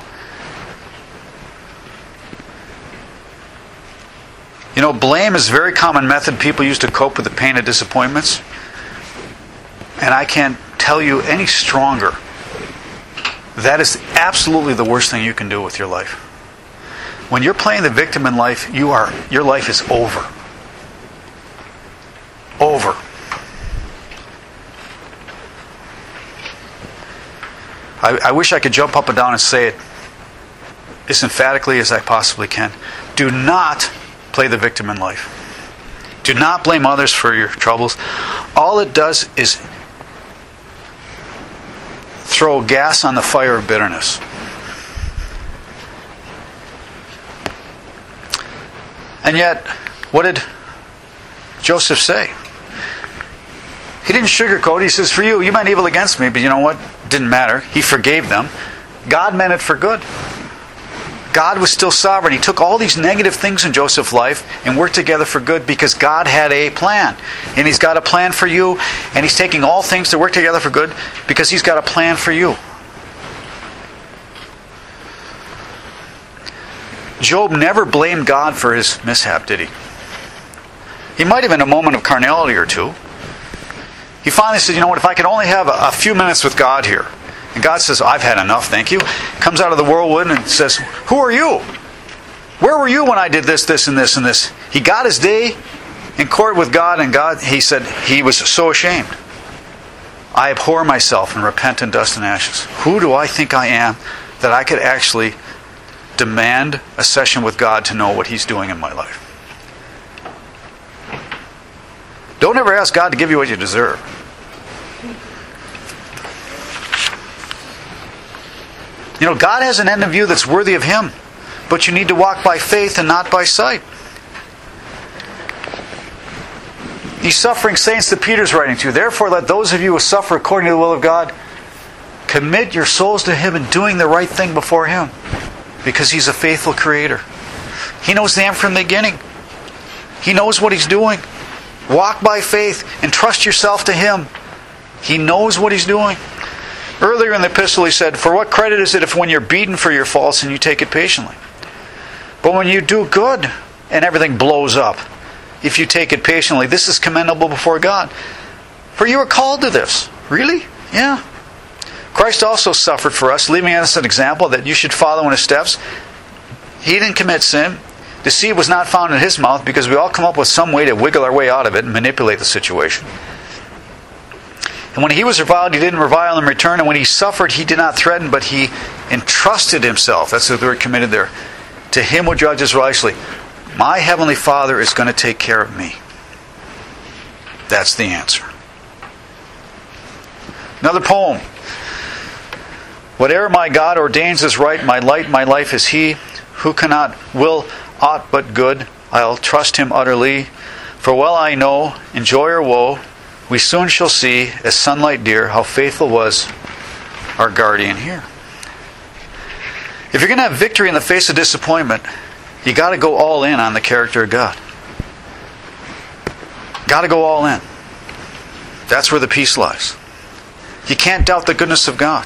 You know, blame is a very common method people use to cope with the pain of disappointments. And I can't tell you any stronger. That is absolutely the worst thing you can do with your life. When you're playing the victim in life, you are your life is over. Over. I, I wish I could jump up and down and say it as emphatically as I possibly can. Do not play the victim in life. Do not blame others for your troubles. All it does is throw gas on the fire of bitterness. And yet, what did Joseph say? He didn't sugarcoat it. He says, for you, you meant evil against me, but you know what? It didn't matter. He forgave them. God meant it for good. God was still sovereign. He took all these negative things in Joseph's life and worked together for good because God had a plan. And He's got a plan for you. And He's taking all things to work together for good because He's got a plan for you. Job never blamed God for his mishap, did he? He might have in a moment of carnality or two. He finally said, you know what, if I could only have a, a few minutes with God here. And God says, I've had enough, thank you. Comes out of the whirlwind and says, who are you? Where were you when I did this, this, and this, and this? He got his day in court with God, and God, he said, he was so ashamed. I abhor myself and repent in dust and ashes. Who do I think I am that I could actually demand a session with God to know what He's doing in my life? Don't ever ask God to give you what you deserve. You know, God has an end in view that's worthy of Him. But you need to walk by faith and not by sight. These suffering saints that Peter's writing to, therefore let those of you who suffer according to the will of God commit your souls to Him in doing the right thing before Him. Because He's a faithful Creator. He knows the end from the beginning. He knows what He's doing. Walk by faith and trust yourself to Him. He knows what He's doing. Earlier in the epistle he said, for what credit is it if when you're beaten for your faults and you take it patiently? But when you do good and everything blows up, if you take it patiently, this is commendable before God. For you are called to this. Really? Yeah. Christ also suffered for us, leaving us an example that you should follow in His steps. He didn't commit sin. Deceit was not found in His mouth because we all come up with some way to wiggle our way out of it and manipulate the situation. And when He was reviled, He didn't revile in return. And when He suffered, He did not threaten, but He entrusted Himself. That's the word committed there. To Him who judges righteously. My Heavenly Father is going to take care of me. That's the answer. Another poem. Whatever my God ordains is right, my light, my life is He who cannot will aught but good. I'll trust Him utterly. For well I know, in joy or woe, we soon shall see, as sunlight dear, how faithful was our guardian here. If you're going to have victory in the face of disappointment, you got to go all in on the character of God. Got to go all in. That's where the peace lies. You can't doubt the goodness of God.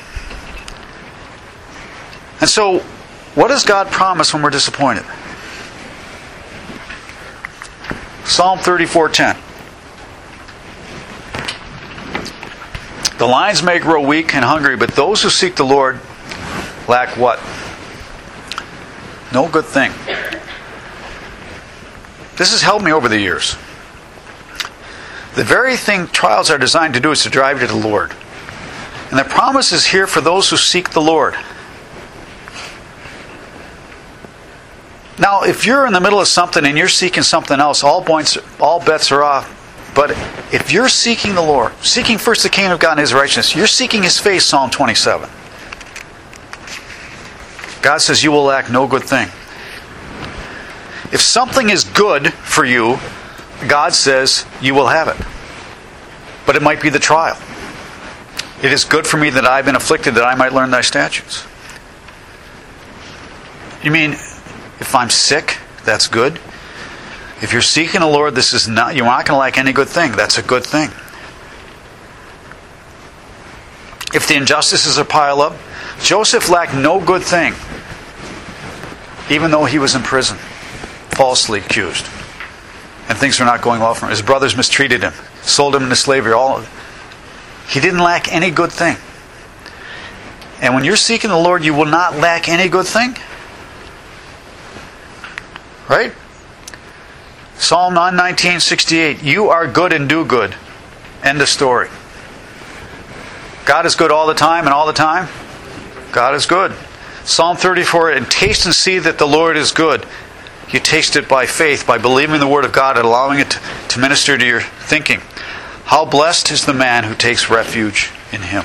And so, what does God promise when we're disappointed? Psalm thirty-four ten. The lions may grow weak and hungry, but those who seek the Lord lack what? No good thing. This has helped me over the years. The very thing trials are designed to do is to drive you to the Lord. And the promise is here for those who seek the Lord. Now, if you're in the middle of something and you're seeking something else, all points, all bets are off. But if you're seeking the Lord, seeking first the kingdom of God and His righteousness, you're seeking His face, Psalm twenty-seven. God says you will lack no good thing. If something is good for you, God says you will have it. But it might be the trial. It is good for me that I've been afflicted, that I might learn thy statutes. You mean, if I'm sick, that's good? If you're seeking the Lord, this is not, you're not going to lack any good thing. That's a good thing. If the injustices are piled up, Joseph lacked no good thing, even though he was in prison, falsely accused. And things were not going well for him. His brothers mistreated him, sold him into slavery. All He didn't lack any good thing. And when you're seeking the Lord, you will not lack any good thing. Right? Psalm one nineteen, sixty-eight. You are good and do good. End of story. God is good all the time, and all the time, God is good. Psalm thirty-four, and taste and see that the Lord is good. You taste it by faith, by believing the Word of God and allowing it to, to minister to your thinking. How blessed is the man who takes refuge in Him.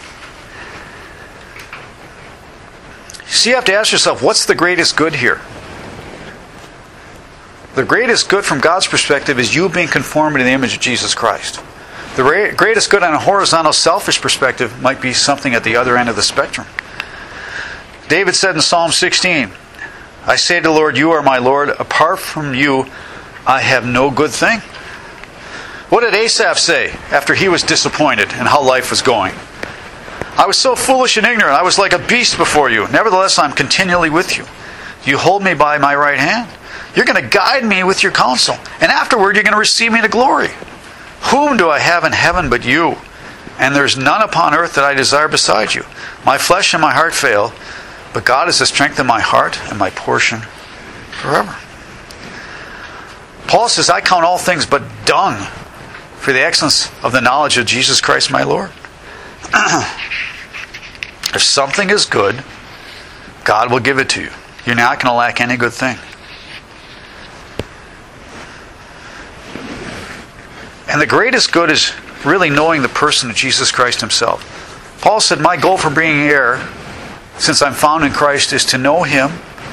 So you have to ask yourself, what's the greatest good here? The greatest good from God's perspective is you being conformed to the image of Jesus Christ. The greatest good on a horizontal, selfish perspective might be something at the other end of the spectrum. David said in Psalm sixteen, I say to the Lord, you are my Lord. Apart from you, I have no good thing. What did Asaph say after he was disappointed in how life was going? I was so foolish and ignorant. I was like a beast before you. Nevertheless, I'm continually with you. You hold me by my right hand. You're going to guide me with your counsel. And afterward, you're going to receive me to glory. Whom do I have in heaven but you? And there's none upon earth that I desire beside you. My flesh and my heart fail, but God is the strength of my heart and my portion forever. Paul says, I count all things but dung for the excellence of the knowledge of Jesus Christ my Lord. If something is good, God will give it to you. You're not going to lack any good thing. And the greatest good is really knowing the person of Jesus Christ Himself. Paul said, my goal for being heir, since I'm found in Christ, is to know Him,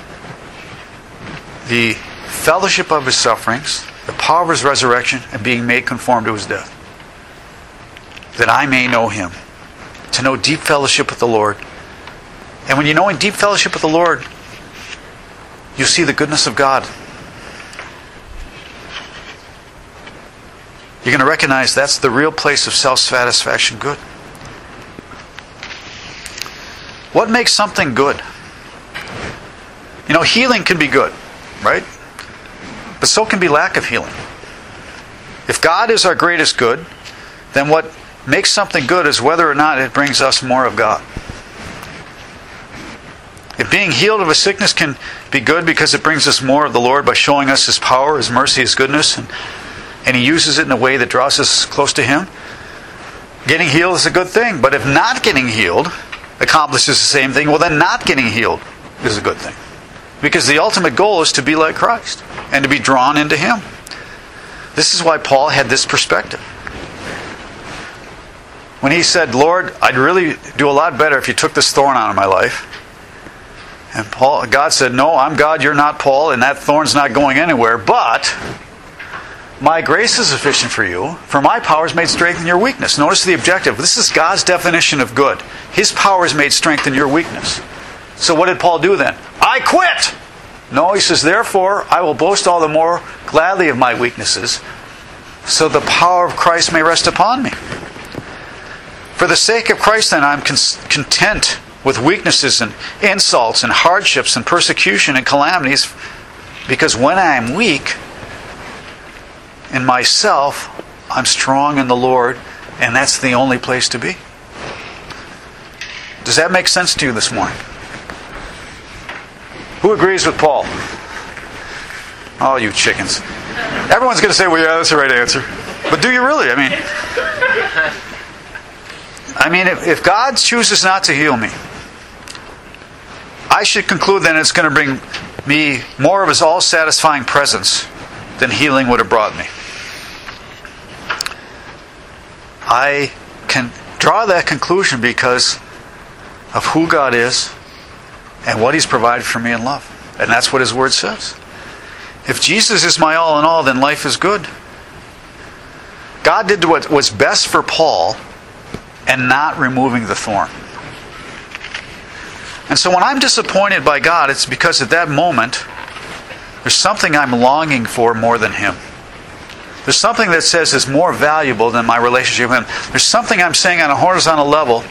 the fellowship of His sufferings, the power of His resurrection, and being made conformed to His death. That I may know Him. To know deep fellowship with the Lord. And when you know in deep fellowship with the Lord, you see the goodness of God. You're going to recognize that's the real place of self-satisfaction good. What makes something good? You know, healing can be good, right? But so can be lack of healing. If God is our greatest good, then what makes something good is whether or not it brings us more of God. If being healed of a sickness can be good because it brings us more of the Lord by showing us His power, His mercy, His goodness, and, and He uses it in a way that draws us close to Him, getting healed is a good thing. But if not getting healed accomplishes the same thing, well then not getting healed is a good thing. Because the ultimate goal is to be like Christ and to be drawn into Him. This is why Paul had this perspective. When he said, Lord, I'd really do a lot better if you took this thorn out of my life. And Paul, God said, no, I'm God, you're not Paul, and that thorn's not going anywhere, but my grace is sufficient for you, for my power is made strength in your weakness. Notice the objective. This is God's definition of good. His power is made strength in your weakness. So what did Paul do then? I quit! No, he says, therefore, I will boast all the more gladly of my weaknesses, so the power of Christ may rest upon me. For the sake of Christ, then, I'm content with weaknesses and insults and hardships and persecution and calamities, because when I am weak in myself, I'm strong in the Lord, and that's the only place to be. Does that make sense to you this morning? Who agrees with Paul? Oh, you chickens. Everyone's going to say, well, yeah, that's the right answer. But do you really? I mean, I mean, if, if God chooses not to heal me, I should conclude then it's going to bring me more of His all-satisfying presence than healing would have brought me. I can draw that conclusion because of who God is and what He's provided for me in love. And that's what His Word says. If Jesus is my all in all, then life is good. God did what was best for Paul and not removing the thorn. And so when I'm disappointed by God, it's because at that moment, there's something I'm longing for more than Him. There's something that says is more valuable than my relationship with Him. There's something I'm saying on a horizontal level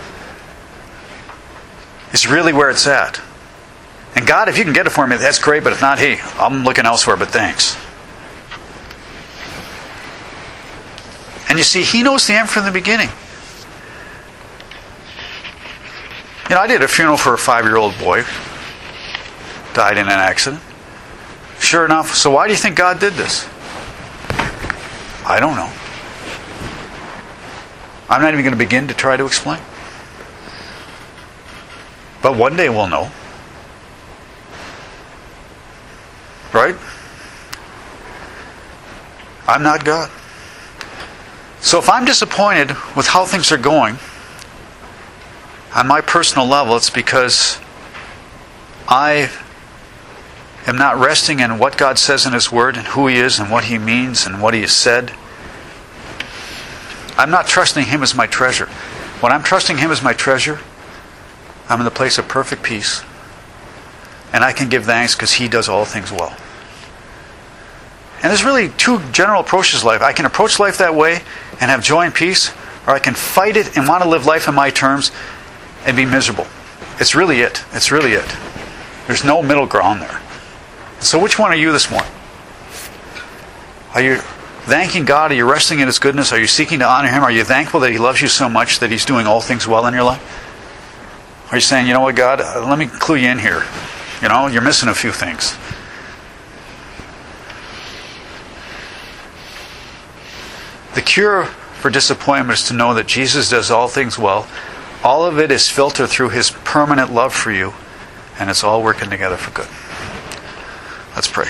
is really where it's at. And God, if you can get it for me, that's great, but if not, hey, I'm looking elsewhere, but thanks. And you see, He knows the end from the beginning. You know, I did a funeral for a five-year-old boy. Died in an accident. Sure enough, so why do you think God did this? I don't know. I'm not even going to begin to try to explain. But one day we'll know. Right? I'm not God. So if I'm disappointed with how things are going, on my personal level, it's because I am not resting in what God says in His Word and who He is and what He means and what He has said. I'm not trusting Him as my treasure. When I'm trusting Him as my treasure, I'm in the place of perfect peace. And I can give thanks because He does all things well. And there's really two general approaches to life. I can approach life that way and have joy and peace, or I can fight it and want to live life on my terms and be miserable. It's really it. It's really it. There's no middle ground there. So which one are you this morning? Are you thanking God? Are you resting in His goodness? Are you seeking to honor Him? Are you thankful that He loves you so much that He's doing all things well in your life? Are you saying, you know what, God, let me clue you in here. You know, you're missing a few things. The cure for disappointment is to know that Jesus does all things well. All of it is filtered through His permanent love for you, and it's all working together for good. Let's pray.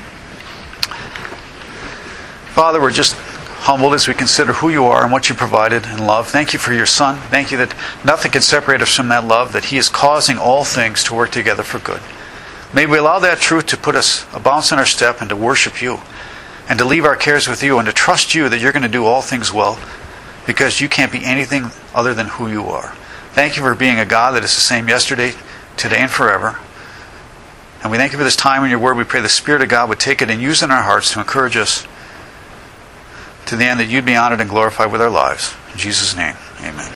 Father, we're just humbled as we consider who You are and what You provided in love. Thank You for Your Son. Thank You that nothing can separate us from that love, that He is causing all things to work together for good. May we allow that truth to put us a bounce in our step and to worship You, and to leave our cares with You, and to trust You that You're going to do all things well, because You can't be anything other than who You are. Thank You for being a God that is the same yesterday, today, and forever. And we thank You for this time in Your Word. We pray the Spirit of God would take it and use it in our hearts to encourage us to the end that You'd be honored and glorified with our lives. In Jesus' name, amen.